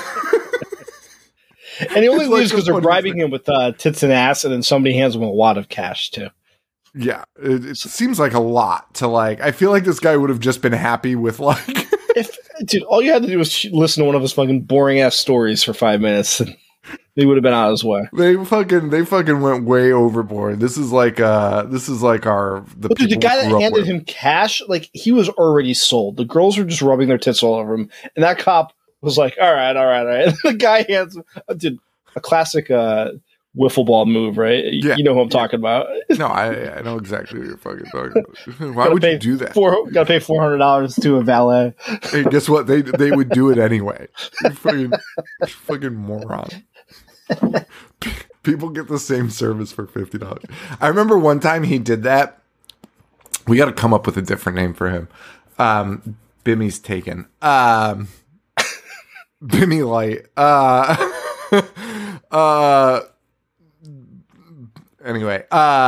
And he only leaves because they're bribing him with tits and ass, and then somebody hands him a wad of cash, too. Yeah, it seems like a lot to like. I feel like this guy would have just been happy with like. Dude, all you had to do was listen to one of his fucking boring ass stories for 5 minutes, and he would have been out of his way. They fucking went way overboard. This is like the dude, the guy that handed him cash, like he was already sold. The girls were just rubbing their tits all over him, and that cop was like, "All right." And the guy hands him, dude, a classic wiffle ball move, right? Yeah. You know who I'm talking about. No, I know exactly what you're fucking talking about. Why would you do that? Gotta pay $400 to a valet. Hey, guess what? They would do it anyway. You fucking moron. People get the same service for $50. I remember one time he did that. We got to come up with a different name for him. Bimmy's taken. Bimmy Light. Anyway,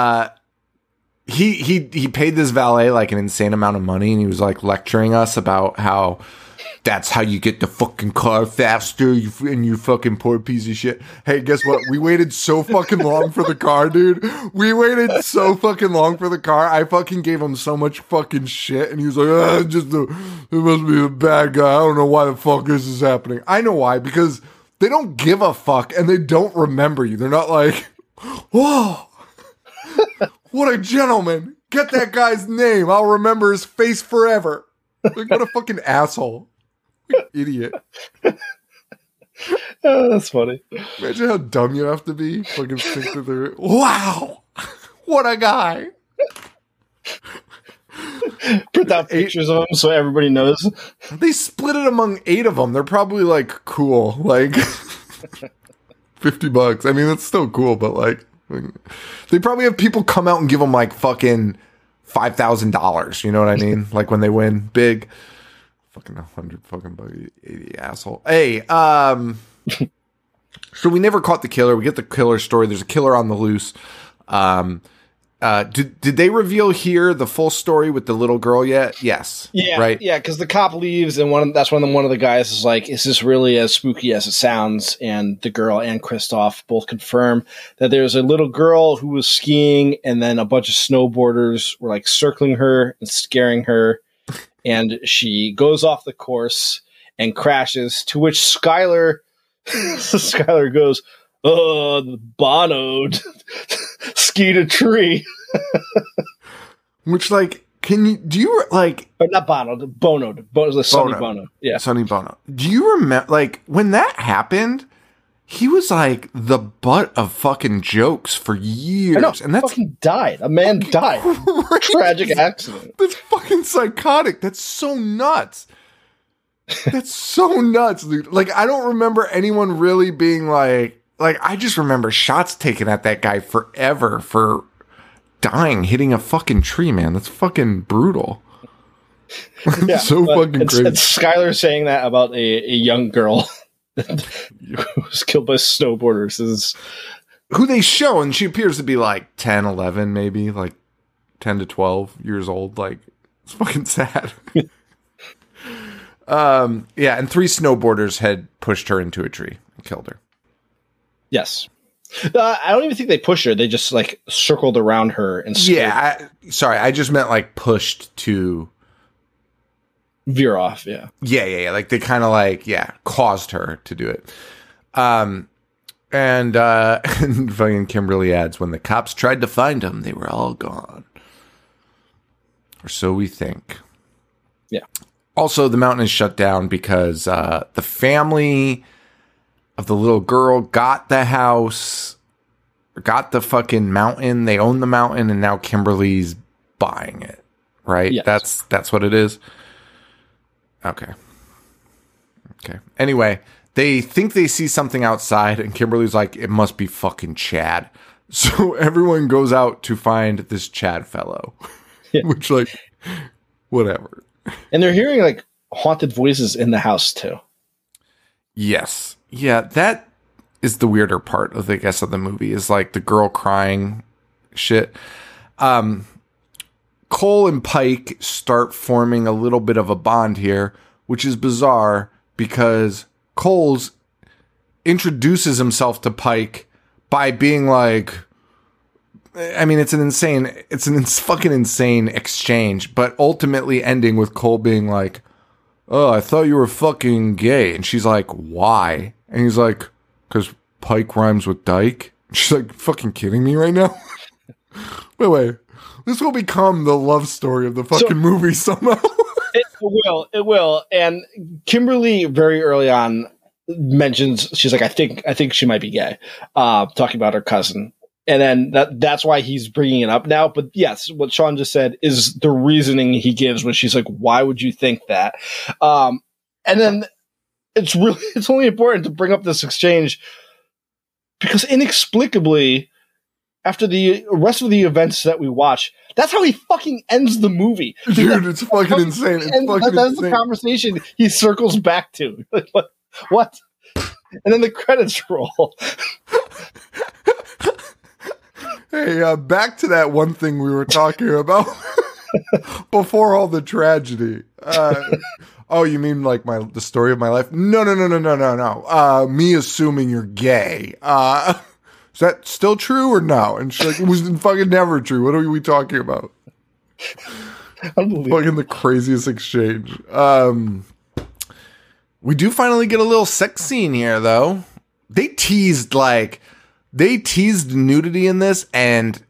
he paid this valet like an insane amount of money, and he was like lecturing us about how that's how you get the fucking car faster, you fucking poor piece of shit. Hey, guess what? We waited so fucking long for the car, dude. We waited so fucking long for the car. I fucking gave him so much fucking shit, and he was like, it must be a bad guy. I don't know why the fuck this is happening. I know why, because they don't give a fuck, and they don't remember you. They're not like, whoa, what a gentleman. Get that guy's name. I'll remember his face forever. Like, what a fucking asshole. Idiot. Oh, that's funny. Imagine how dumb you have to be. Fucking think that they're, wow, what a guy. Print out pictures of them so everybody knows. They split it among 8 of them. They're probably like cool, like $50. I mean, that's still cool, but like they probably have people come out and give them like fucking $5,000. You know what I mean? Like when they win big. Fucking 100 fucking bucks, 80 asshole. Hey, so we never caught the killer. We get the killer story. There's a killer on the loose. Did they reveal here the full story with the little girl yet? Yes. Yeah. Right. Yeah. Because the cop leaves, and one of the guys is like, "Is this really as spooky as it sounds?" And the girl and Christoph both confirm that there's a little girl who was skiing, and then a bunch of snowboarders were like circling her and scaring her. And she goes off the course and crashes, to which Skylar goes, "Oh, Bono skied a tree." Which, like, do you, like... Or not Bono, Sonny Bono. Yeah. Sonny Bono. Do you remember, like, when that happened, he was, like, the butt of fucking jokes for years. I know, and that's fucking died. A man died. Tragic accident. That's fucking psychotic. That's so nuts. That's so nuts, dude. Like, I don't remember anyone really being like, I just remember shots taken at that guy forever for dying, hitting a fucking tree, man. That's fucking brutal. Yeah, so fucking crazy. It's Skylar saying that about a young girl who was killed by snowboarders is who they show, and she appears to be like 10, 11, maybe like 10 to 12 years old. Like, it's fucking sad. Yeah, and 3 snowboarders had pushed her into a tree and killed her. Yes. I don't even think they pushed her. They just like circled around her and yeah. I just meant like pushed to veer off. Yeah. Yeah. Like they kind of like, caused her to do it. And fucking Kimberly adds, when the cops tried to find them, they were all gone. Or so we think. Yeah. Also, the mountain is shut down because the family of the little girl got the house, got the fucking mountain. They own the mountain, and now Kimberly's buying it. Right? Yes. That's what it is. Okay. Anyway, they think they see something outside, and Kimberly's like, it must be fucking Chad. So everyone goes out to find this Chad fellow. Yeah. Which, like, whatever. And they're hearing, like, haunted voices in the house, too. Yes. Yeah, that is the weirder part of the movie, is, like, the girl crying shit. Cole and Pike start forming a little bit of a bond here, which is bizarre because Cole's introduces himself to Pike by being like, I mean, it's an fucking insane exchange, but ultimately ending with Cole being like, "Oh, I thought you were fucking gay." And she's like, "Why?" And he's like, "'Cause Pike rhymes with dyke." She's like, "Fucking kidding me right now?" Wait. This will become the love story of the fucking movie somehow. It will. And Kimberly, very early on, mentions, she's like, I think she might be gay, talking about her cousin. And then that's why he's bringing it up now. But yes, what Sean just said is the reasoning he gives when she's like, why would you think that? And then it's only important to bring up this exchange because inexplicably, after the rest of the events that we watch, that's how he fucking ends the movie. Dude, it's fucking insane. That's the conversation he circles back to. Like, what? And then the credits roll. Hey, back to that one thing we were talking about before all the tragedy. Oh, you mean like the story of my life? No. Me assuming you're gay. Is that still true or no? And she's like, it was fucking never true. What are we talking about? Unbelievable. Fucking the craziest exchange. We do finally get a little sex scene here, though. They teased nudity in this, and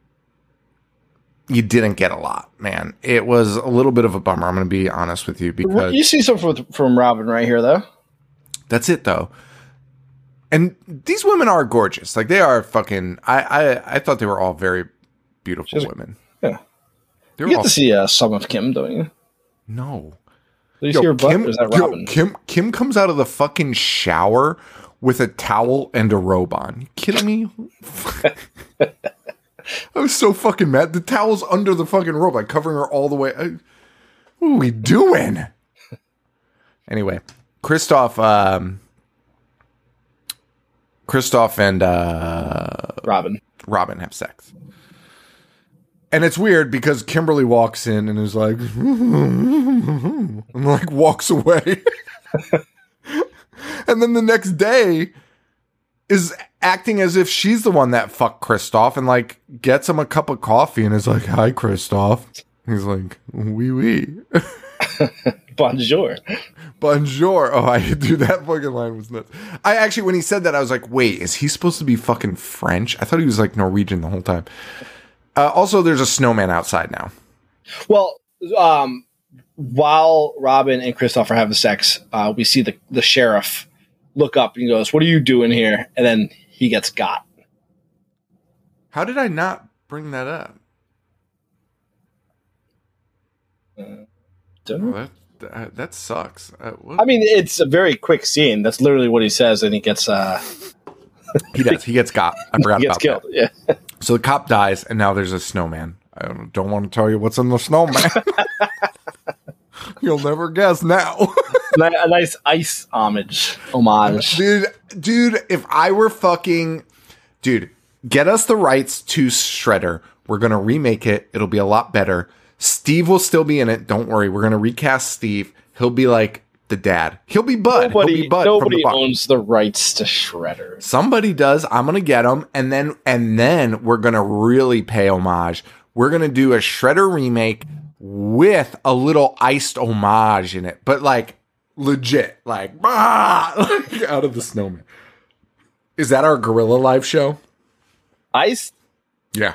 you didn't get a lot, man. It was a little bit of a bummer. I'm going to be honest with you because you see something from Robin right here, though. That's it, though. And these women are gorgeous. Like, they are fucking. I thought they were all very beautiful women. Yeah, you get to see some of Kim, don't you? No. Did you see her butt? Or is that Robin? Kim comes out of the fucking shower with a towel and a robe on. You kidding me? I was so fucking mad. The towel's under the fucking robe, like covering her all the way. What are we doing? Anyway, Kristoff and Robin have sex. And it's weird because Kimberly walks in and is like, and like walks away. And then the next day is acting as if she's the one that fucked Kristoff and like gets him a cup of coffee and is like, hi, Kristoff. He's like, oui, oui. Bonjour. Bonjour. Oh, dude, that fucking line was nuts. I actually, when he said that, I was like, wait, is he supposed to be fucking French? I thought he was like Norwegian the whole time. Also, there's a snowman outside now. Well, while Robin and Kristoff are having sex, we see the sheriff look up and he goes, what are you doing here? And then he gets got. How did I not bring that up? That sucks. I mean, it's a very quick scene. That's literally what he says, and he gets... He does. He gets got. I forgot about killed. that. Yeah. So the cop dies, and now there's a snowman. I don't want to tell you what's in the snowman. You'll never guess now. A nice ice homage. Dude, if I were fucking... Dude, get us the rights to Shredder. We're going to remake it. It'll be a lot better. Steve will still be in it. Don't worry. We're going to recast Steve. He'll be like the dad. He'll be Bud. Nobody owns the rights to Shredder. Somebody does. I'm going to get him. And then we're going to really pay homage. We're going to do a Shredder remake with a little iced homage in it. But like legit. Like out of the snowman. Is that our Gorilla Live show? Ice? Yeah.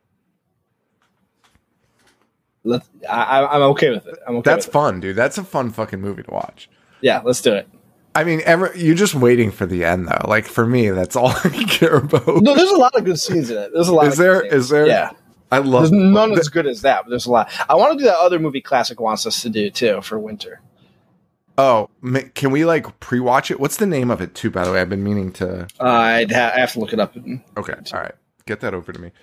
I'm okay with it. That's fun, dude. That's a fun fucking movie to watch. Yeah, let's do it. I mean, you're just waiting for the end, though. Like, for me, that's all I care about. No, there's a lot of good scenes in it. There's a lot. Is there? Yeah. I love. There's none as good as that, but there's a lot. I want to do that other movie Classic wants us to do too for winter. Oh, can we like pre-watch it? What's the name of it too? By the way, I've been meaning to. I have to look it up. Okay, all right, get that over to me.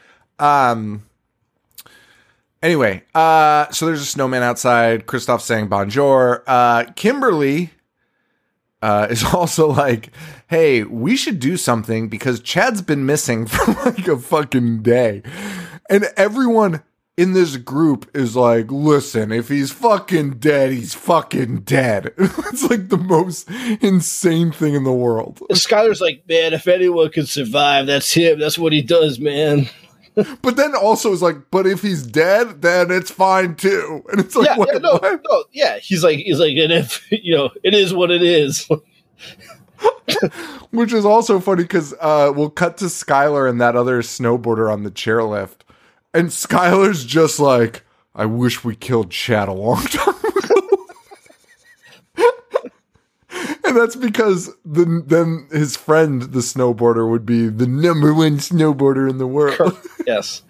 Anyway, so there's a snowman outside. Kristoff saying bonjour. Kimberly is also like, hey, we should do something because Chad's been missing for like a fucking day. And everyone in this group is like, listen, if he's fucking dead, he's fucking dead. It's like the most insane thing in the world. Skyler's like, man, if anyone can survive, that's him. That's what he does, man. But then also is like, but if he's dead, then it's fine too. And it's like, yeah. He's like, and if it is what it is. Which is also funny because we'll cut to Skyler and that other snowboarder on the chairlift, and Skyler's just like, I wish we killed Chad a long time ago. And That's because then his friend, the snowboarder, would be the number one snowboarder in the world. Yes.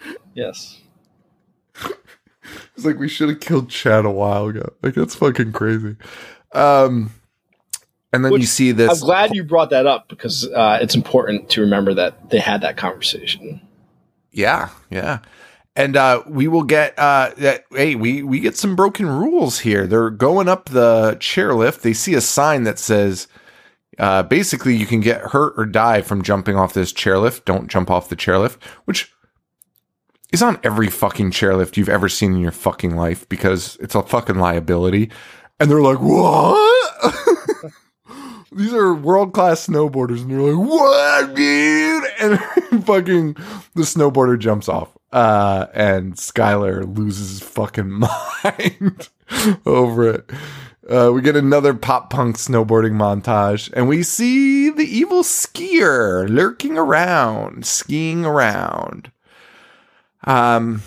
It's like, we should have killed Chad a while ago. Like, that's fucking crazy. And then you see this. I'm glad you brought that up because it's important to remember that they had that conversation. Yeah. And we will get that. Hey, we get some broken rules here. They're going up the chairlift. They see a sign that says, basically, you can get hurt or die from jumping off this chairlift. Don't jump off the chairlift, which is on every fucking chairlift you've ever seen in your fucking life because it's a fucking liability. And they're like, what? These are world-class snowboarders. And they're like, what, dude? And fucking the snowboarder jumps off. And Skylar loses his fucking mind over it. We get another pop punk snowboarding montage, and we see the evil skier lurking around, skiing around. And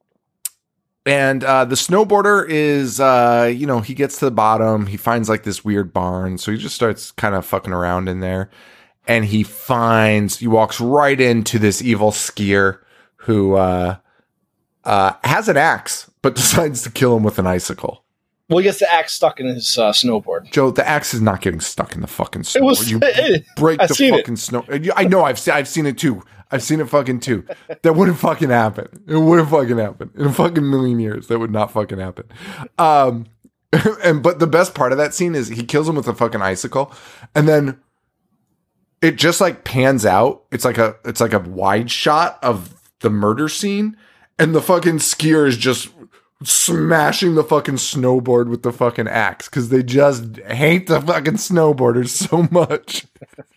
the snowboarder is, he gets to the bottom. He finds like this weird barn. So he just starts kind of fucking around in there. And he walks right into this evil skier who has an axe, but decides to kill him with an icicle. Well, he gets the axe stuck in his snowboard. Joe, the axe is not getting stuck in the fucking snowboard. You break the fucking snow. I know, I've seen it too. I've seen it fucking too. That wouldn't fucking happen. It wouldn't fucking happen. In a fucking million years, that would not fucking happen. But the best part of that scene is he kills him with a fucking icicle, and then it just like pans out. It's like a wide shot of the murder scene, and the fucking skier is just smashing the fucking snowboard with the fucking axe because they just hate the fucking snowboarders so much.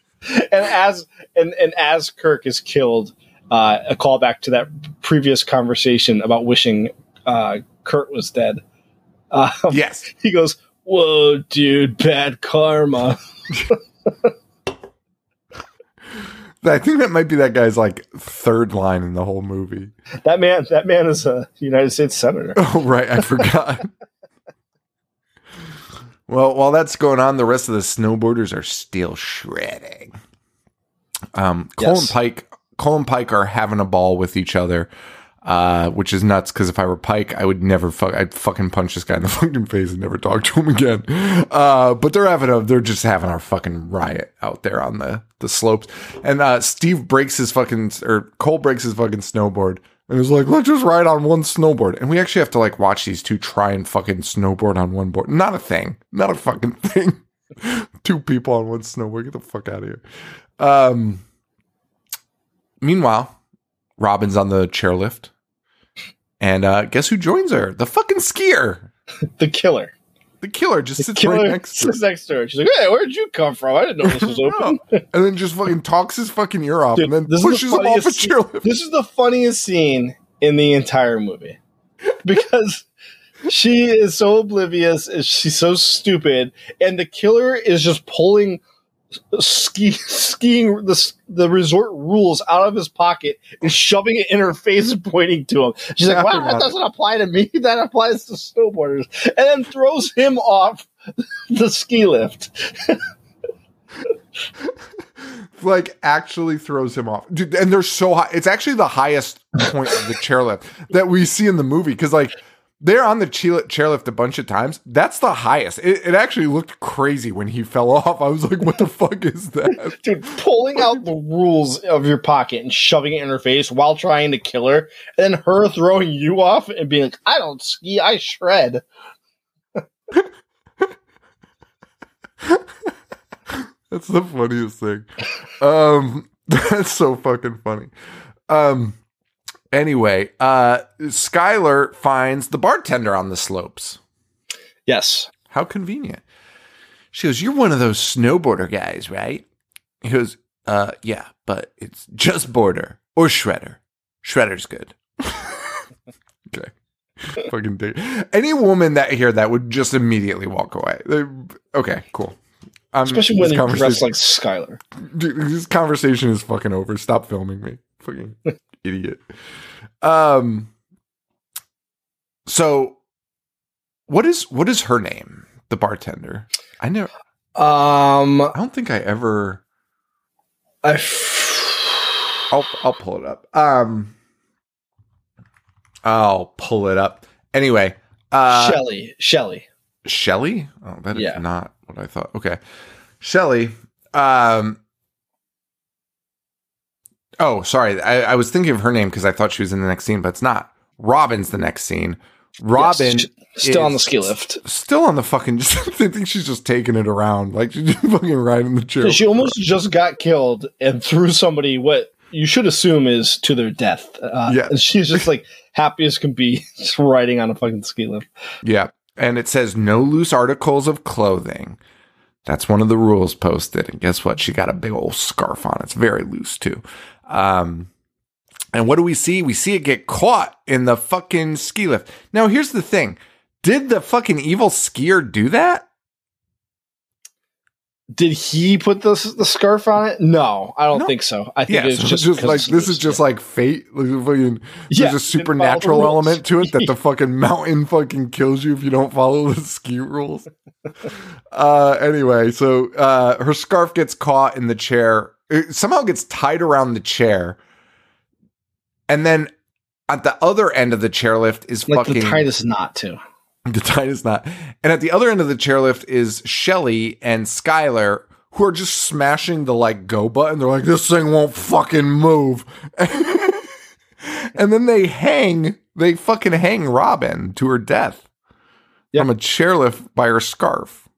And as Kirk is killed, a callback to that previous conversation about wishing Kurt was dead. Yes, he goes, "Whoa, dude, bad karma." I think that might be that guy's like third line in the whole movie. That man is a United States senator. Oh, right. I forgot. Well, while that's going on, the rest of the snowboarders are still shredding. Cole and Pike are having a ball with each other, which is nuts. Because if I were Pike, I would never I'd fucking punch this guy in the fucking face and never talk to him again. But they're just having our fucking riot out there on the slopes. And Cole breaks his fucking snowboard. And he's like, let's just ride on one snowboard. And we actually have to like watch these two try and fucking snowboard on one board. Not a thing. Not a fucking thing. Two people on one snowboard. Get the fuck out of here. Meanwhile, Robin's on the chairlift. And guess who joins her? The fucking skier. The killer. The killer just sits right next to her. She's like, hey, where'd you come from? I didn't know this was open. And then just fucking talks his fucking ear off, dude, and then pushes him off a chairlift. This is the funniest scene in the entire movie. Because she is so oblivious, she's so stupid, and the killer is just pulling skiing the resort rules out of his pocket and shoving it in her face and pointing to him. She's like, wow, that doesn't apply to me. That applies to snowboarders. And then throws him off the ski lift. Like, actually throws him off. Dude, and they're so high. It's actually the highest point of the chairlift that we see in the movie. Because, like, they're on the chairlift a bunch of times. That's the highest. It actually looked crazy when he fell off. I was like, what the fuck is that? Dude, pulling out the rules of your pocket and shoving it in her face while trying to kill her, and then her throwing you off and being like, I don't ski, I shred. That's the funniest thing. That's so fucking funny. Anyway, Skylar finds the bartender on the slopes. Yes. How convenient. She goes, you're one of those snowboarder guys, right? He goes, yeah, but it's just border or shredder. Shredder's good. Okay. Fucking dig. Any woman that hear that would just immediately walk away. Okay, cool. Especially when they're dressed like Skylar. Dude, this conversation is fucking over. Stop filming me. Fucking idiot. So what is her name? The bartender. I never I don't think I ever. I'll pull it up. I'll pull it up. Anyway, Shelley. Oh, that is not what I thought. Okay, Shelley. Oh, sorry. I was thinking of her name because I thought she was in the next scene, but it's not. Robin's the next scene. Robin still on the ski lift. Still on the fucking. I think she's just taking it around, like she's just fucking riding the chair. She almost just got killed and threw somebody what you should assume is to their death. And she's just like happy as can be, just riding on a fucking ski lift. Yeah, and it says no loose articles of clothing. That's one of the rules posted. And guess what? She got a big old scarf on. It's very loose too. And what do we see? We see it get caught in the fucking ski lift. Now, here's the thing. Did the fucking evil skier do that? Did he put the scarf on it? No, I don't think so. I think it's just like this is just like fate. Like, there's a supernatural element to it that the fucking mountain fucking kills you if you don't follow the ski rules. Anyway, so her scarf gets caught in the chair. It somehow gets tied around the chair. And then at the other end of the chairlift is like fucking... the tightest knot, too. The tightest knot. And at the other end of the chairlift is Shelley and Skylar, who are just smashing the, like, go button. They're like, this thing won't fucking move. And then they fucking hang Robin to her death from a chairlift by her scarf.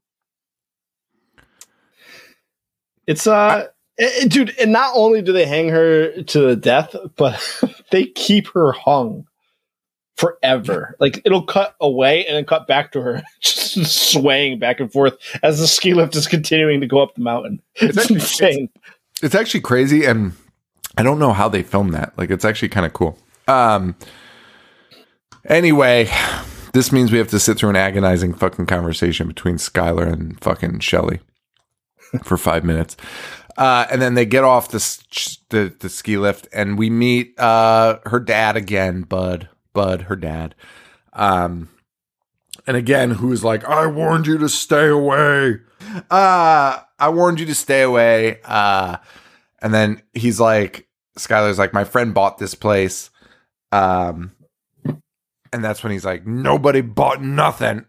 It's, dude, and not only do they hang her to the death, but they keep her hung forever. Like, it'll cut away and then cut back to her, just swaying back and forth as the ski lift is continuing to go up the mountain. It's insane. It's actually crazy, and I don't know how they filmed that. Like, it's actually kind of cool. Anyway, this means we have to sit through an agonizing fucking conversation between Skylar and fucking Shelley for 5 minutes. And then they get off the ski lift, and we meet her dad again, Bud, her dad. And again, who's like, I warned you to stay away. I warned you to stay away. And then he's like, Skylar's like, my friend bought this place. And that's when he's like, nobody bought nothing.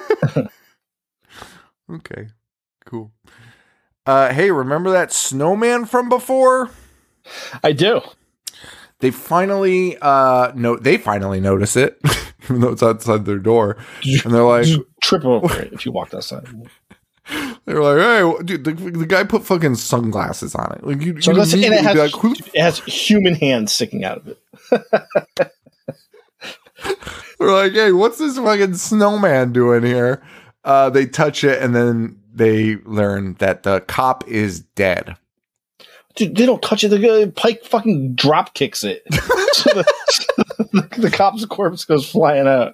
Okay, cool. Hey, remember that snowman from before? I do. They finally notice it, even though it's outside their door, and they're like, trip over it if you walked outside. They're like, hey, dude, the guy put fucking sunglasses on it. Like, it has human hands sticking out of it. They're like, hey, what's this fucking snowman doing here? They touch it, and then they learn that the cop is dead. Dude, they don't touch it. The Pike fucking drop kicks it. So the cop's corpse goes flying out.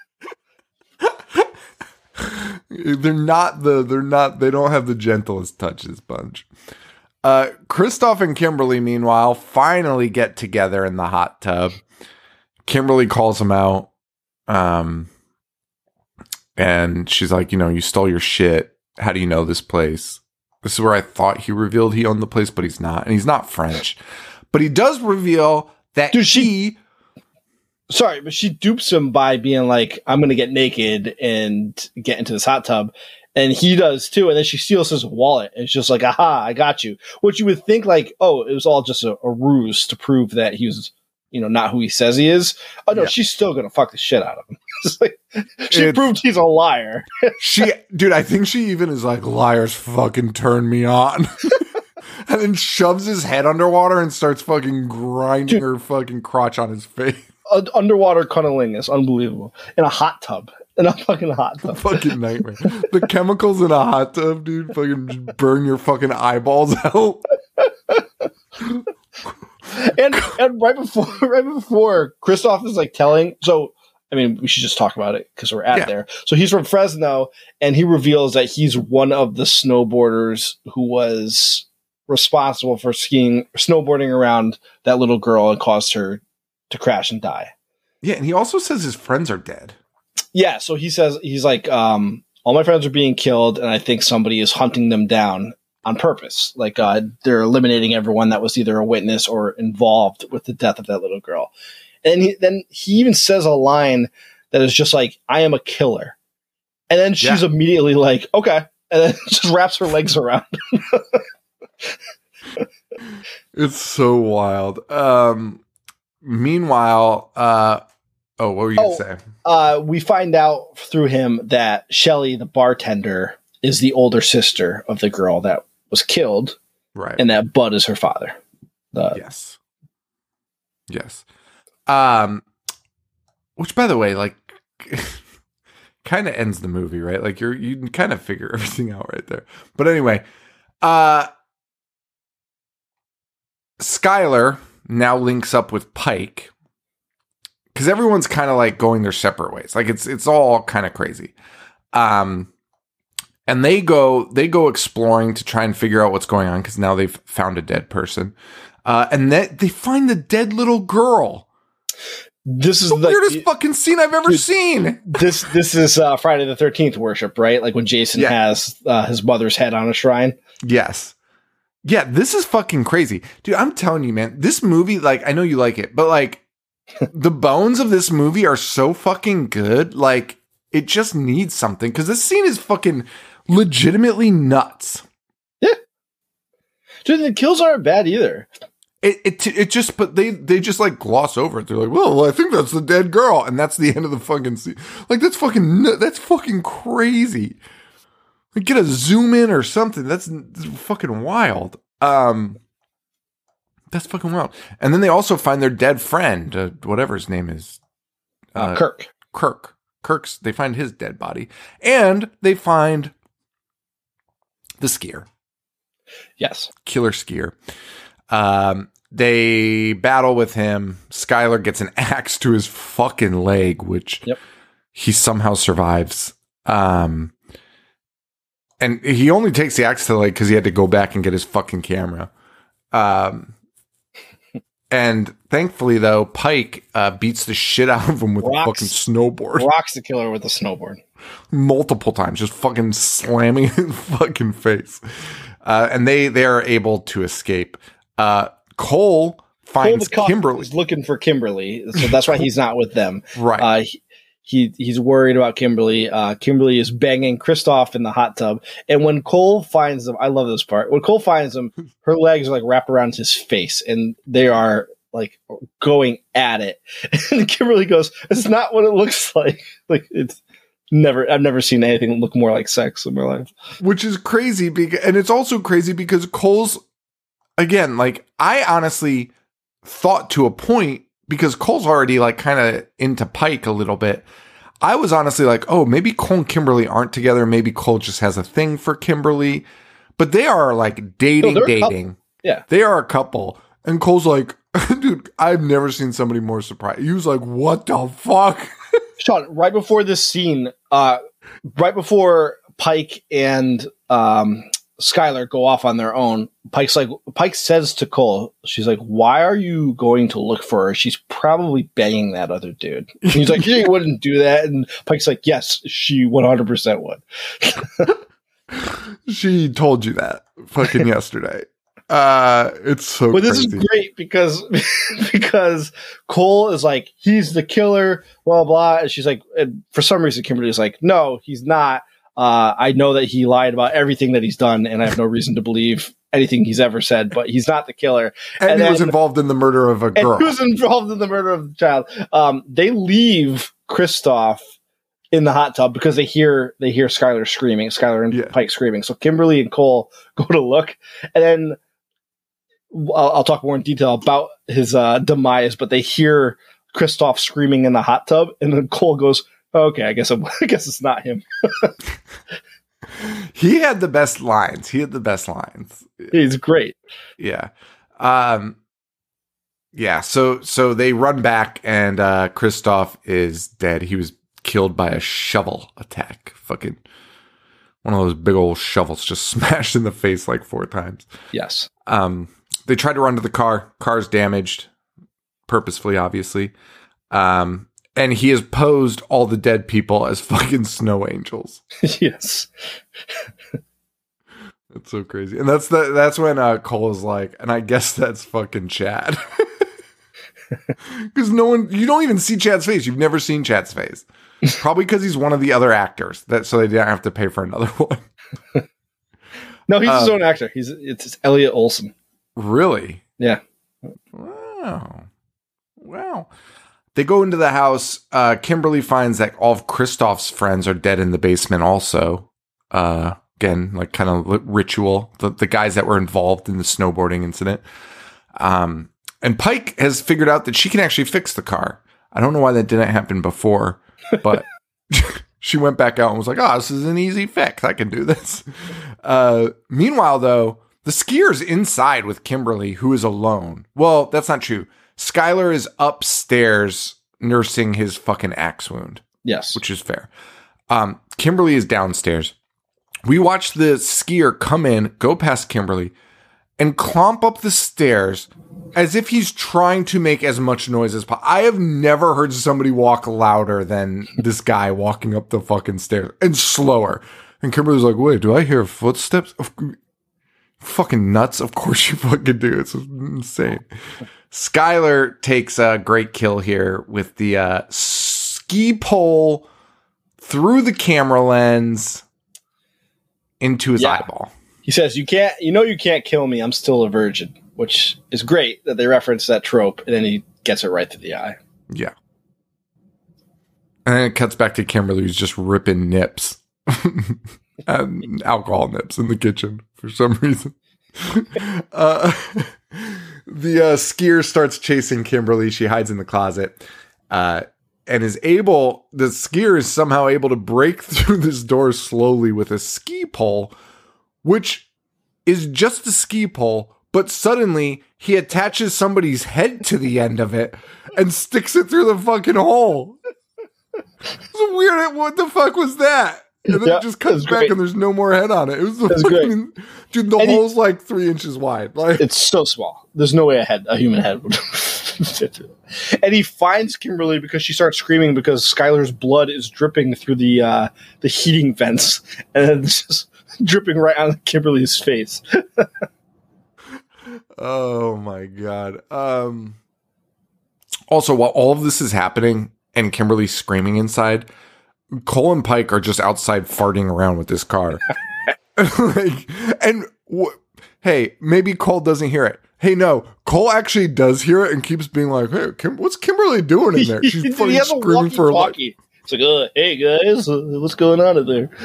They don't have the gentlest touches, Bunch. Kristoff and Kimberly, meanwhile, finally get together in the hot tub. Kimberly calls him out. And she's like, you stole your shit. How do you know this place? This is where I thought he revealed he owned the place, but he's not. And he's not French. But he does reveal that Sorry, but she dupes him by being like, I'm going to get naked and get into this hot tub. And he does too. And then she steals his wallet. And it's just like, aha, I got you. Which you would think like, oh, it was all just a ruse to prove that he was, not who he says he is. Oh, no, She's still going to fuck the shit out of him. She proved he's a liar. Dude, I think she even is like, liars fucking turn me on. And then shoves his head underwater and starts fucking grinding her fucking crotch on his face. Underwater cunnilingus, unbelievable. In a hot tub. In a fucking hot tub. Fucking nightmare. The chemicals in a hot tub, dude, fucking just burn your fucking eyeballs out. And right before Kristoff is like telling, so I mean, we should just talk about it because we're there. So he's from Fresno, and he reveals that he's one of the snowboarders who was responsible for snowboarding around that little girl and caused her to crash and die. Yeah, and he also says his friends are dead. Yeah, so he says, he's like, all my friends are being killed, and I think somebody is hunting them down on purpose. Like they're eliminating everyone that was either a witness or involved with the death of that little girl. And then he even says a line that is just like, I am a killer. And then she's immediately like, okay. And then just wraps her legs around. It's so wild. Meanwhile, what were you going to say? We find out through him that Shelly, the bartender, is the older sister of the girl that was killed. Right. And that Bud is her father. Yes. Which, by the way, like, kind of ends the movie, right? Like, you can kind of figure everything out right there. But anyway, Skyler now links up with Pike because everyone's kind of like going their separate ways. Like, it's all kind of crazy. And they go exploring to try and figure out what's going on because now they've found a dead person. And they find the dead little girl. This is the weirdest fucking scene I've ever seen. This is Friday the 13th worship, right? Like when Jason has his mother's head on a shrine. Yes. Yeah, this is fucking crazy. Dude, I'm telling you, man, this movie, like, I know you like it, but like the bones of this movie are so fucking good. Like, it just needs something because this scene is fucking legitimately nuts. Yeah. Dude, the kills aren't bad either. It just, but they just like gloss over it. They're like, well, I think that's the dead girl, and that's the end of the fucking scene. Like, that's fucking crazy. Like, get a zoom in or something. That's fucking wild. That's fucking wild. And then they also find their dead friend, whatever his name is, Kirk. They find his dead body, and they find the skier. Yes, killer skier. They battle with him. Skyler gets an axe to his fucking leg, which he somehow survives. And he only takes the axe to the leg because he had to go back and get his fucking camera. And thankfully, though, Pike beats the shit out of him with a fucking snowboard. Rocks the killer with a snowboard. Multiple times, just fucking slamming his fucking face. And they are able to escape. Cole finds Kimberly. He's looking for Kimberly, so that's why he's not with them. Right. He's worried about Kimberly. Kimberly is banging Kristoff in the hot tub, and when Cole finds them, I love this part. When Cole finds them, her legs are like wrapped around his face, and they are like going at it. And Kimberly goes, "It's not what it looks like. Like it's." I've never seen anything look more like sex in my life. Which is crazy, and it's also crazy because Cole's, again, like, I honestly thought to a point, because Cole's already like kind of into Pike a little bit, I was honestly like, oh, maybe Cole and Kimberly aren't together. Maybe Cole just has a thing for Kimberly. But they are like dating. Yeah. They are a couple. And Cole's like, dude, I've never seen somebody more surprised. He was like, what the fuck? Sean, right before this scene, right before Pike and Skyler go off on their own, Pike says to Cole, she's like, why are you going to look for her? She's probably banging that other dude. And he's like, she wouldn't do that. And Pike's like, yes, she 100% would. She told you that fucking yesterday. It's so But crazy. This is great because Cole is like, he's the killer, blah, blah. And she's like, and for some reason, Kimberly's like, no, he's not. I know that he lied about everything that he's done, and I have no reason to believe anything he's ever said, but he's not the killer. And he was involved in the murder of a girl. And he was involved in the murder of the child. They leave Kristoff in the hot tub because they hear Skyler screaming, Skyler and Pike screaming. So Kimberly and Cole go to look, and then I'll talk more in detail about his demise, but they hear Kristoff screaming in the hot tub, and then Cole goes, okay, I guess it's not him. He had the best lines. He's great. Yeah. Yeah. So they run back, and Kristoff is dead. He was killed by a shovel attack. Fucking one of those big old shovels just smashed in the face like 4 times. Yes. They tried to run to the car. Car's damaged, purposefully, obviously. And he has posed all the dead people as fucking snow angels. Yes. That's so crazy. And that's when Cole is like, and I guess that's fucking Chad. Because you don't even see Chad's face. You've never seen Chad's face. Probably because he's one of the other actors, so they didn't have to pay for another one. No, he's his own actor. It's Elliot Olsen. Really? Yeah. Wow. They go into the house. Kimberly finds that all of Kristoff's friends are dead in the basement also. Again, like kind of ritual. The guys that were involved in the snowboarding incident. And Pike has figured out that she can actually fix the car. I don't know why that didn't happen before, but she went back out and was like, oh, this is an easy fix. I can do this. Meanwhile, though, the skier's inside with Kimberly, who is alone. Well, that's not true. Skylar is upstairs nursing his fucking axe wound. Yes. Which is fair. Kimberly is downstairs. We watch the skier come in, go past Kimberly, and clomp up the stairs as if he's trying to make as much noise as possible. I have never heard somebody walk louder than this guy walking up the fucking stairs, and slower. And Kimberly's like, wait, do I hear footsteps? Fucking nuts. Of course you fucking do. It's insane. Skylar takes a great kill here with the ski pole through the camera lens into his eyeball. He says, you can't kill me. I'm still a virgin, which is great that they reference that trope. And then he gets it right to the eye. Yeah. And then it cuts back to Kimberly, who's just ripping nips. And alcohol nips in the kitchen for some reason. The skier starts chasing Kimberly. She hides in the closet. And the skier is somehow able to break through this door slowly with a ski pole, which is just a ski pole, but suddenly he attaches somebody's head to the end of it and sticks it through the fucking hole. It's weird. What the fuck was that? And then it just cuts back great. And there's no more head on it. It was fucking, dude, the hole's like 3 inches wide. Like, it's so small. There's no way a human head would fit through. And he finds Kimberly because she starts screaming because Skylar's blood is dripping through the heating vents. And then it's just dripping right on Kimberly's face. Oh my God. Also, while all of this is happening and Kimberly's screaming inside, Cole and Pike are just outside farting around with this car. Hey, maybe Cole doesn't hear it. Hey, no, Cole actually does hear it and keeps being like, hey, what's Kimberly doing in there? She's fucking screaming for her life. It's like, hey, guys, what's going on in there?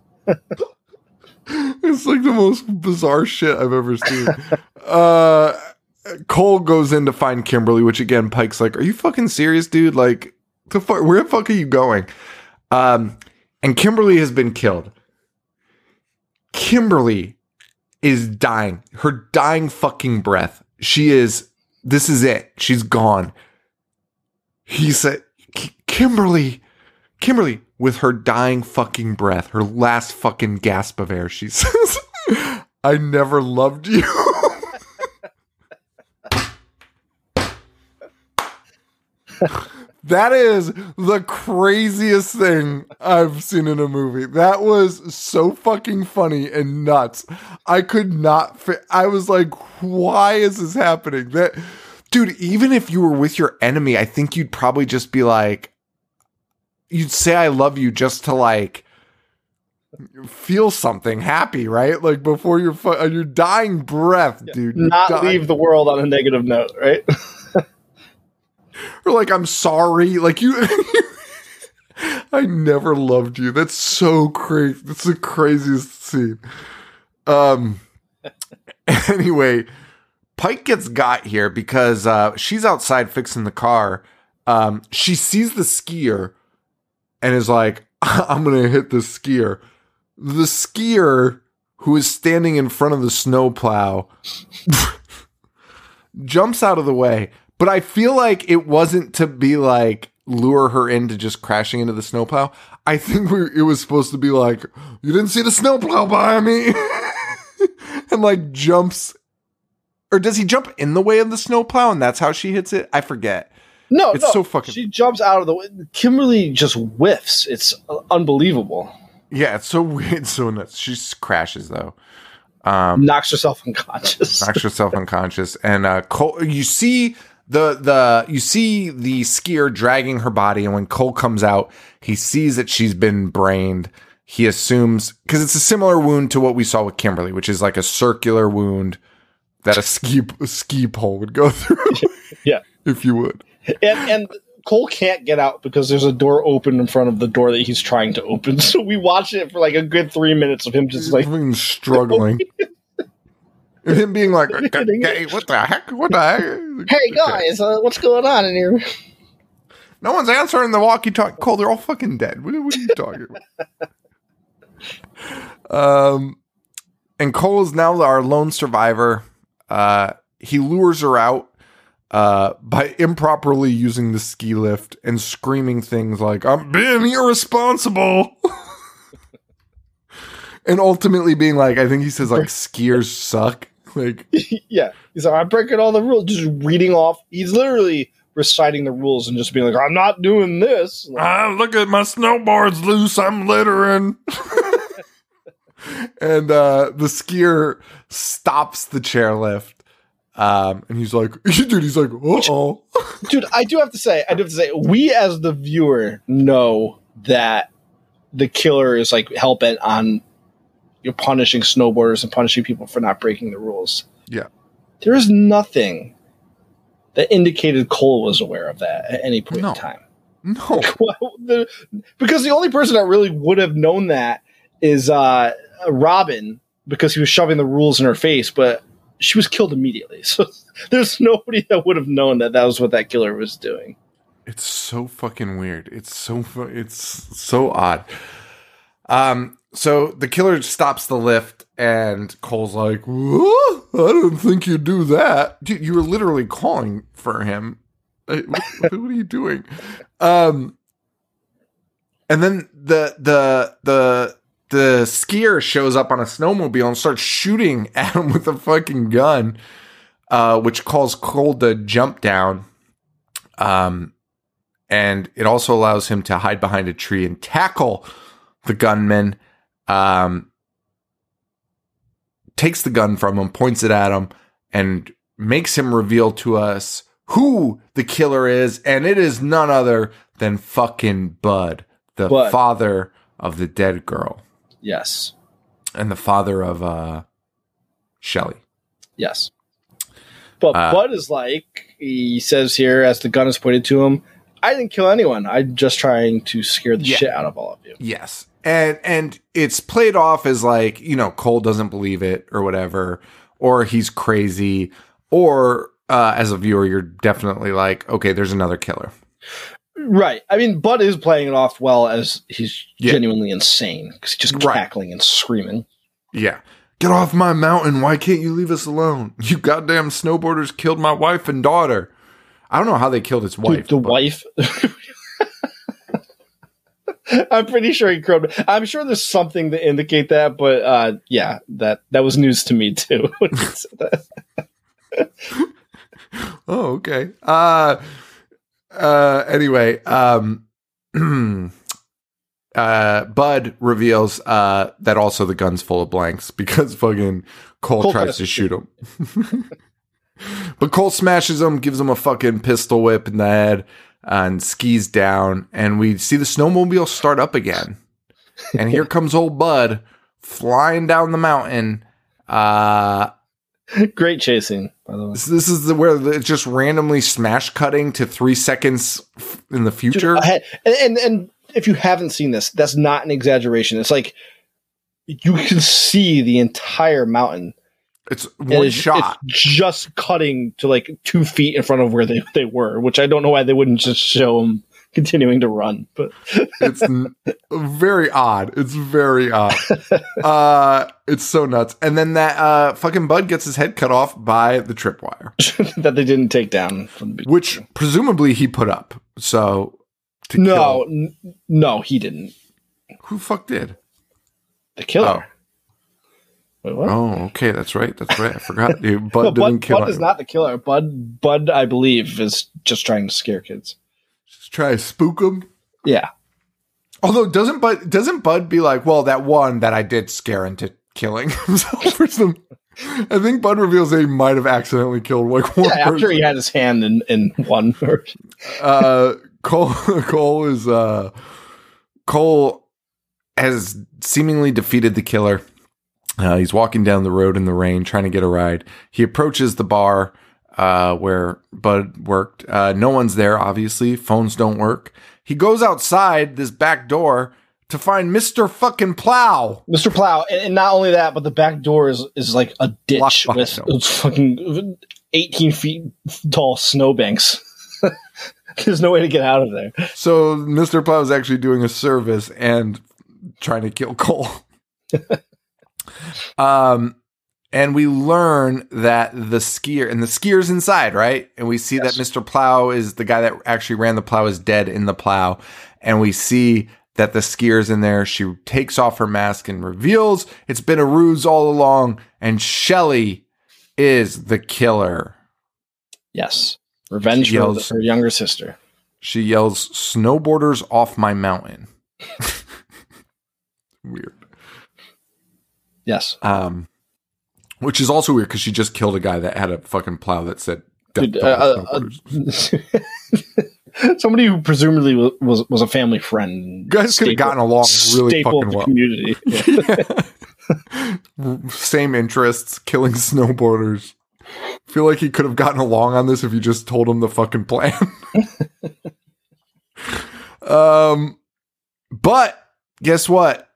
It's like the most bizarre shit I've ever seen. Cole goes in to find Kimberly, which again, Pike's like, are you fucking serious, dude? Like, where the fuck are you going? And Kimberly has been killed. Kimberly is dying. Her dying fucking breath. This is it. She's gone. He said, Kimberly, with her dying fucking breath, her last fucking gasp of air, she says, I never loved you. That is the craziest thing I've seen in a movie. That was so fucking funny and nuts. I could not I was like, why is this happening? Dude, even if you were with your enemy, I think you'd probably just be like, you'd say I love you just to like feel something happy, right? Like before your dying breath, dude. Not leave the world on a negative note, right? Or like, I'm sorry. Like I never loved you. That's so crazy. That's the craziest scene. Anyway, Pike gets got here because she's outside fixing the car. She sees the skier and is like, I'm going to hit the skier. The skier, who is standing in front of the snowplow, jumps out of the way. But I feel like it wasn't to be like lure her into just crashing into the snowplow. I think it was supposed to be like, you didn't see the snowplow behind me. And like jumps. Or does he jump in the way of the snowplow and that's how she hits it? I forget. No, It's so fucking. She jumps out of the way. Kimberly just whiffs. It's unbelievable. Yeah, it's so weird, so nuts. She crashes though. Knocks herself unconscious. And Cole, you see the skier dragging her body, and when Cole comes out, he sees that she's been brained. He assumes, because it's a similar wound to what we saw with Kimberly, which is like a circular wound that a ski pole would go through. Yeah, if you would. And Cole can't get out because there's a door open in front of the door that he's trying to open. So we watch it for like a good 3 minutes of him just like struggling. And him being like, okay, what the heck? Hey guys, what's going on in here? No one's answering the walkie-talkie. Cole, they're all fucking dead. What are you talking about? And Cole is now our lone survivor. He lures her out by improperly using the ski lift and screaming things like, I'm being irresponsible. And ultimately being like, I think he says like, skiers suck. Like, yeah, he's like, I'm breaking all the rules, just reading off. He's literally reciting the rules and just being like, I'm not doing this. Look at my snowboard's loose. I'm littering. And the skier stops the chairlift. And he's like, uh-oh. Dude, I do have to say, we as the viewer know that the killer is like hell-bent on punishing snowboarders and punishing people for not breaking the rules. Yeah. There is nothing that indicated Cole was aware of that at any point in time. No. Because the only person that really would have known that is Robin, because he was shoving the rules in her face, but she was killed immediately. So there's nobody that would have known that was what that killer was doing. It's so fucking weird. It's so odd. So the killer stops the lift, and Cole's like, "What? I didn't think you'd do that. Dude, you were literally calling for him. What are you doing?" And then the skier shows up on a snowmobile and starts shooting at him with a fucking gun, which calls Cole to jump down. And it also allows him to hide behind a tree and tackle the gunman. Takes the gun from him, points it at him, and makes him reveal to us who the killer is, and it is none other than fucking Bud, the father of the dead girl. Yes. And the father of Shelly. Yes. But Bud is like, he says here, as the gun is pointed to him, I didn't kill anyone. I'm just trying to scare the shit out of all of you. Yes. And it's played off as like, Cole doesn't believe it or whatever, or he's crazy, or as a viewer, you're definitely like, okay, there's another killer. Right. I mean, Bud is playing it off well as he's genuinely insane because he's just cackling and screaming. Yeah. Get off my mountain. Why can't you leave us alone? You goddamn snowboarders killed my wife and daughter. I don't know how they killed his wife. The wife? I'm pretty sure he crowed. I'm sure there's something to indicate that, but yeah, that was news to me too. Oh, okay. Anyway, Bud reveals that also the gun's full of blanks because fucking Cole tries to shoot him. But Cole smashes him, gives him a fucking pistol whip in the head, and skis down, and we see the snowmobile start up again. And here comes old Bud flying down the mountain. Great chasing, by the way. This is where it's just randomly smash cutting to 3 seconds in the future. And if you haven't seen this, that's not an exaggeration. It's like you can see the entire mountain. It's one shot. It's just cutting to like 2 feet in front of where they were, which I don't know why they wouldn't just show them continuing to run. But it's very odd. It's very odd. It's so nuts. And then that fucking Bud gets his head cut off by the tripwire that they didn't take down from the beginning. Which presumably he put up. So no, he didn't. Who the fuck did? The killer. Wait, what? Oh, okay, that's right. I forgot. Dude, Bud No, didn't kill Bud is anyone. not the killer. Bud, I believe, is just trying to scare kids. Just try to spook him. Yeah. Although doesn't Bud be like, well, that one that I did scare into killing himself or something? I think Bud reveals that he might have accidentally killed like one Yeah, after person. he had his hand in one. Cole has seemingly defeated the killer. He's walking down the road in the rain, trying to get a ride. He approaches the bar where Bud worked. No one's there, obviously. Phones don't work. He goes outside this back door to find Mr. fucking Plow. Mr. Plow, and not only that, but the back door is like a ditch Blocked with behind him. fucking 18 feet tall snowbanks. There's no way to get out of there. So Mr. Plow is actually doing a service and trying to kill Cole. And we learn that the skier's inside, right? And we see Yes. that Mr. Plow is the guy that actually ran the plow is dead in the plow. And we see that the skier's in there. She takes off her mask and reveals it's been a ruse all along. And Shelly is the killer. Yes. Revenge She for yells- her younger sister. She yells, "Snowboarders off my mountain." Weird. Yes. Which is also weird because she just killed a guy that had a fucking plow that said Dude, double snowboarders. somebody who presumably was a family friend. Guys could have gotten along really staple fucking of the well. community. Yeah. Same interests, killing snowboarders. Feel like he could have gotten along on this if you just told him the fucking plan. But guess what?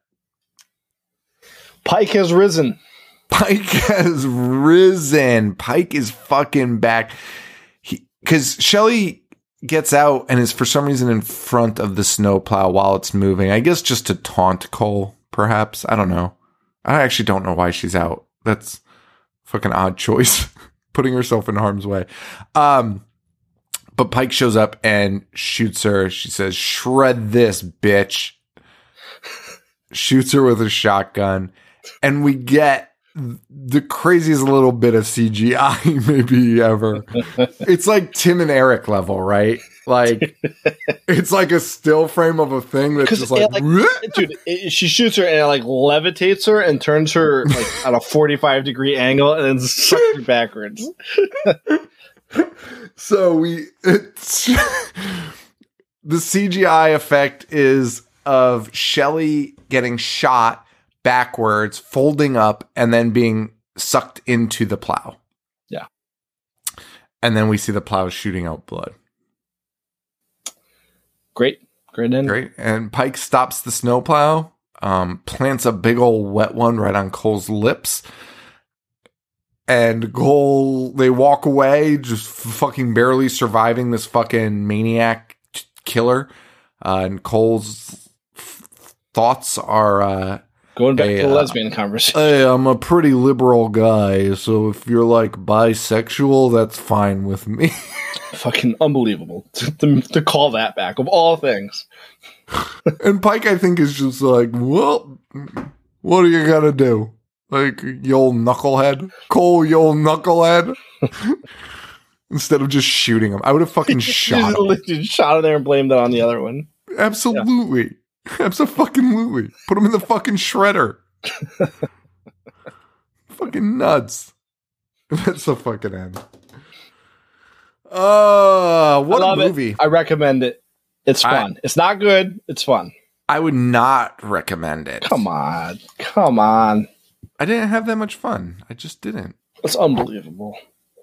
Pike has risen. Pike has risen. Pike is fucking back. Because Shelly gets out and is for some reason in front of the snowplow while it's moving. I guess just to taunt Cole, perhaps. I don't know. I actually don't know why she's out. That's fucking odd choice. Putting herself in harm's way. But Pike shows up and shoots her. She says, "Shred this, bitch." Shoots her with a shotgun. And we get the craziest little bit of CGI maybe ever. It's like Tim and Eric level, right? Like, it's like a still frame of a thing that's just like, dude, she shoots her and it like levitates her and turns her like at a 45-degree angle and then sucks her backwards. So it's the CGI effect is of Shelly getting shot backwards, folding up, and then being sucked into the plow. Yeah. And then we see the plow shooting out blood. Great end. Great. And Pike stops the snowplow, plants a big old wet one right on Cole's lips. And Cole, they walk away, just fucking barely surviving this fucking maniac killer. And Cole's thoughts are, Going back Hey, to the lesbian conversation. "Hey, I'm a pretty liberal guy, so if you're like bisexual, that's fine with me." Fucking unbelievable to call that back of all things. And Pike, I think, is just like, "Well, what are you gonna do? Like, you old knucklehead? Cole, you old knucklehead?" Instead of just shooting him. I would have fucking shot him. Just shot him there and blamed it on the other one. Absolutely. Yeah. Absolutely. Put him in the fucking shredder. Fucking nuts. That's the fucking end. What a movie. It. I recommend it. It's fun. It's not good. It's fun. I would not recommend it. Come on. I didn't have that much fun. I just didn't. It's unbelievable.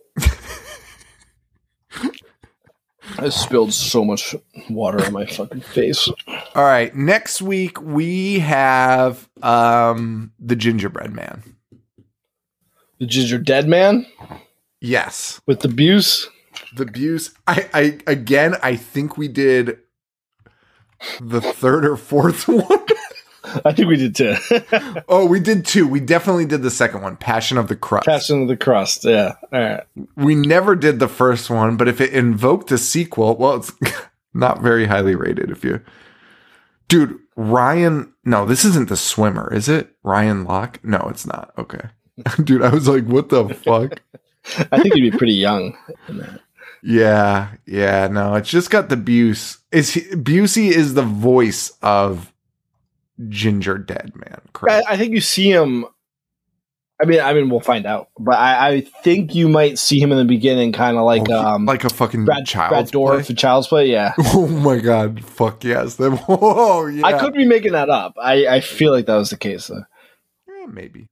I spilled so much water on my fucking face. All right. Next week we have the Gingerbread Man. The Ginger Dead Man? Yes. With the Buse? The Buse. I think we did the third or fourth one. I think we did too. Oh, we did two. We definitely did the second one, Passion of the Crust. Passion of the Crust, yeah. All right. We never did the first one, but if it invoked a sequel, well, it's not very highly rated if you Dude, Ryan. No, this isn't the swimmer, is it? Ryan Locke? No, it's not. Okay. Dude, I was like, what the fuck? I think he'd be pretty young in that. Yeah. No, it's just got the Busey is the voice of Ginger Dead Man. Correct. I think you see him. I mean, we'll find out. But I think you might see him in the beginning, kind of like a fucking Brad Child's Dourif Play. in Child's Play. Yeah. Oh my god! Fuck yes! Oh yeah. I could be making that up. I feel like that was the case though. Maybe.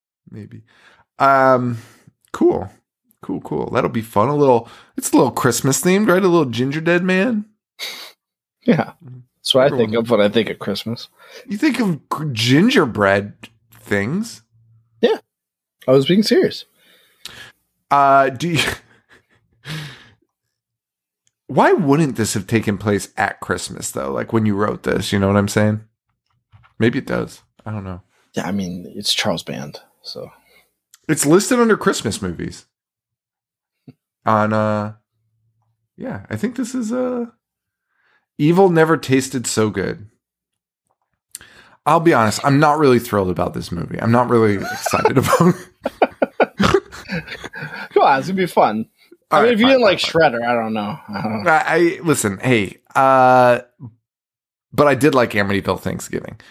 Cool. That'll be fun. It's a little Christmas themed, right? A little Ginger Dead Man. Yeah, that's what I think of when I think of Christmas. You think of gingerbread things? Yeah, I was being serious. Do you? Why wouldn't this have taken place at Christmas though? Like when you wrote this, you know what I'm saying? Maybe it does. I don't know. Yeah, I mean it's Charles Band, so it's listed under Christmas movies. On yeah, I think this is Evil Never Tasted So Good. I'll be honest, I'm not really thrilled about this movie. I'm not really excited about it. Come on, it's gonna be fun. I mean, if you didn't like Shredder, I don't know. I listen, hey, but I did like Amityville Thanksgiving.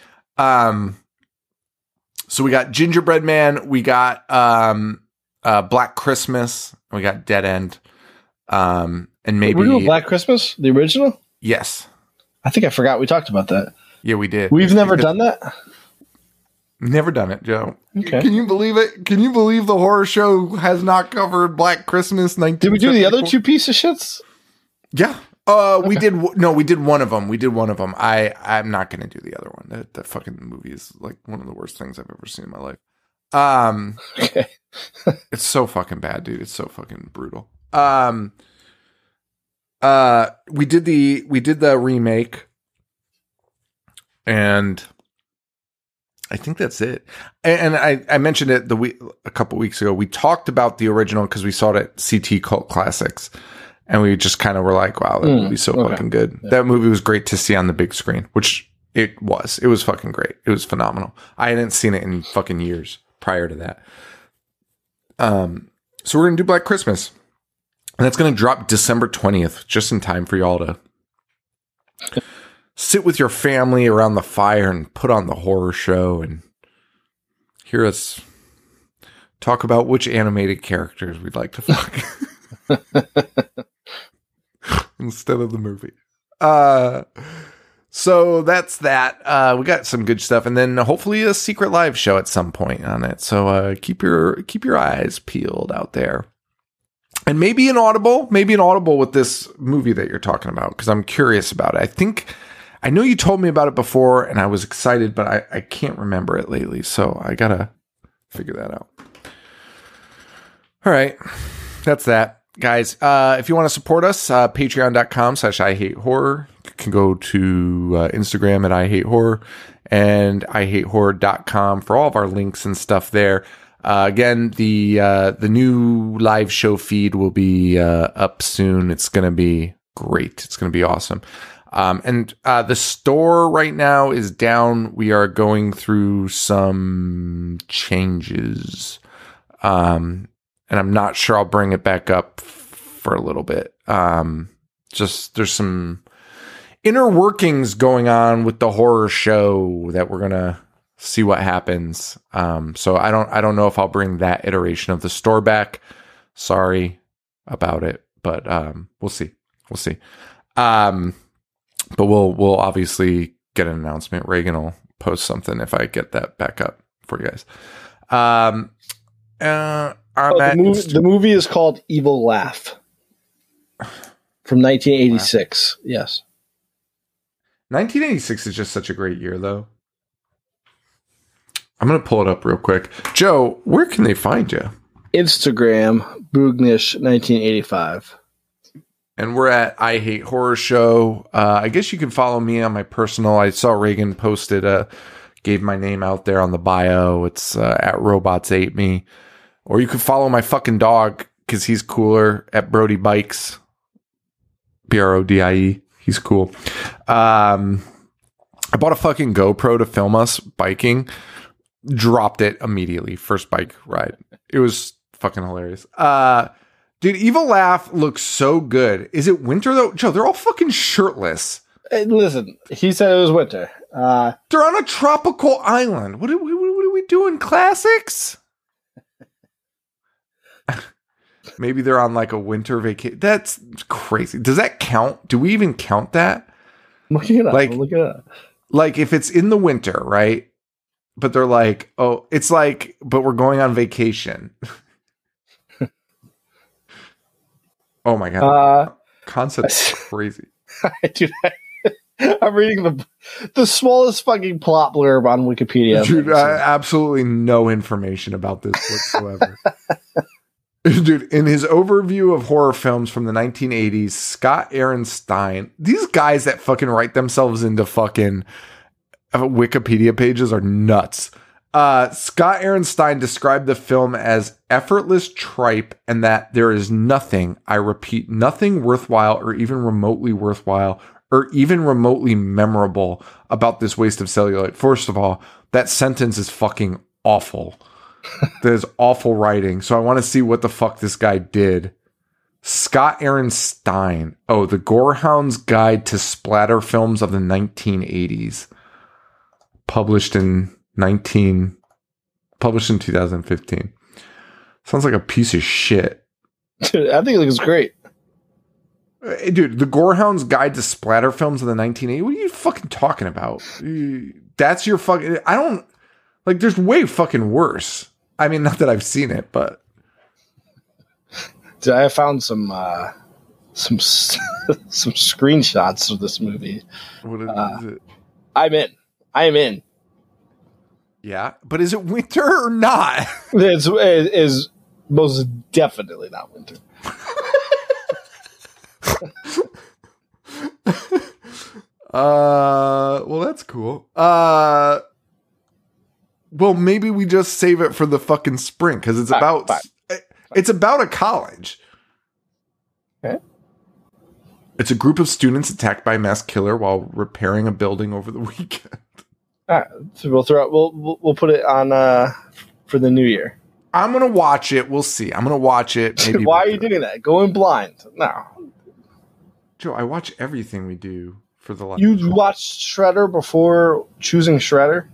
So we got Gingerbread Man, we got Black Christmas, we got Dead End, and maybe we're doing Black Christmas, the original. Yes, I think I forgot we talked about that. Yeah, we did. We've never done that. Never done it, Joe. Okay. Can you believe it? Can you believe the horror show has not covered Black Christmas? Did we do the other two piece of shits? Yeah. We did. No, we did one of them. I'm not going to do the other one. That fucking movie is like one of the worst things I've ever seen in my life. Okay. It's so fucking bad, dude. It's so fucking brutal. We did the remake, and I think that's it. And I mentioned it a couple weeks ago. We talked about the original because we saw it at CT Cult Classics, and we just kind of were like, "Wow, that movie's so fucking good." Yeah. That movie was great to see on the big screen, which it was. It was fucking great. It was phenomenal. I hadn't seen it in fucking years prior to that. So we're gonna do Black Christmas, and that's gonna drop December 20th, just in time for y'all to sit with your family around the fire and put on the horror show and hear us talk about which animated characters we'd like to fuck instead of the movie. So that's that. We got some good stuff, and then hopefully a secret live show at some point on it. So keep your eyes peeled out there. And maybe an audible with this movie that you're talking about, because I'm curious about it. I know you told me about it before, and I was excited, but I can't remember it lately, so I gotta figure that out. All right, that's that, guys. If you want to support us, patreon.com/IHateHorror. You can go to Instagram at IHateHorror and IHateHorror.com for all of our links and stuff there. Again, the new live show feed will be up soon. It's gonna be great. It's gonna be awesome. And the store right now is down. We are going through some changes. And I'm not sure I'll bring it back up for a little bit. Just there's some inner workings going on with the horror show that we're going to see what happens. So I don't know if I'll bring that iteration of the store back. Sorry about it, but we'll see. But we'll obviously get an announcement. Reagan will post something if I get that back up for you guys. The movie is called Evil Laugh from 1986. Wow. Yes. 1986 is just such a great year, though. I'm going to pull it up real quick. Joe, where can they find you? Instagram, Boognish1985. And we're at I Hate Horror Show. I guess you can follow me on my personal. I saw Reagan posted, gave my name out there on the bio. It's at Robots Ate Me. Or you can follow my fucking dog, because he's cooler, at Brody Bikes. Brodie. He's cool. I bought a fucking GoPro to film us biking. Dropped it immediately. First bike ride. It was fucking hilarious. Dude, Evil Laugh looks so good. Is it winter though? Joe, they're all fucking shirtless. Hey, listen, he said it was winter. They're on a tropical island. What are we doing? Classics? Maybe they're on like a winter vacation. That's crazy. Does that count? Do we even count that? Look it up. Like, look it up. Like if it's in the winter, right? But they're like, oh, it's like, but we're going on vacation. Oh my God. Concept's crazy. Dude, I'm reading the smallest fucking plot blurb on Wikipedia. Dude, absolutely no information about this whatsoever. Dude, in his overview of horror films from the 1980s, Scott Aaron Stein, these guys that fucking write themselves into fucking Wikipedia pages are nuts. Scott Aaron Stein described the film as effortless tripe and that there is nothing, I repeat, nothing worthwhile or even remotely worthwhile or even remotely memorable about this waste of celluloid. First of all, that sentence is fucking awful. That is awful writing. So I want to see what the fuck this guy did. Scott Aaron Stein. Oh, The Gorehound's Guide to Splatter Films of the 1980s. Published in 2015. Sounds like a piece of shit. Dude, I think it looks great. Dude, The Gorehound's Guide to Splatter Films of the 1980s. What are you fucking talking about? That's your fucking... I don't... Like, there's way fucking worse. I mean, not that I've seen it, but... Dude, I found some screenshots of this movie. What is it? I'm in. Yeah, but is it winter or not? It is most definitely not winter. Well, that's cool. Well, maybe we just save it for the fucking spring because it's it's about a college. Okay. It's a group of students attacked by a mass killer while repairing a building over the weekend. All right, so we'll put it on for the new year. I'm gonna watch it. We'll see. I'm gonna watch it. Maybe Why are you doing that? Going blind? No, Joe. I watch everything we do for the live. You watched Shredder before choosing Shredder?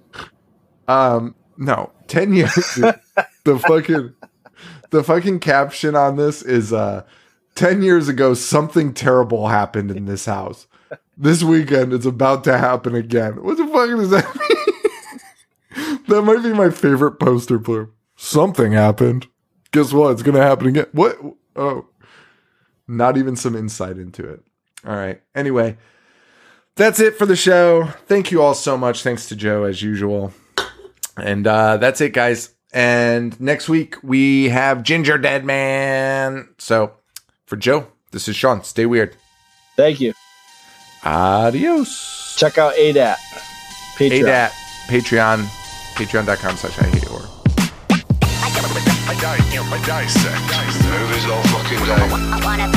No. 10 years. the fucking caption on this is 10 years ago something terrible happened in this house. This weekend it's about to happen again. What the fuck does that mean? That might be my favorite poster blurb. Something happened. Guess what? It's gonna happen again. What? Oh. Not even some insight into it. All right. Anyway, that's it for the show. Thank you all so much. Thanks to Joe as usual. And that's it, guys. And next week we have Ginger Dead Man. So for Joe, this is Sean. Stay weird. Thank you. Adios. Check out ADAT. Patreon. ADAT. Patreon. Patreon.com/IHateHorror. I dissect movies all fucking day.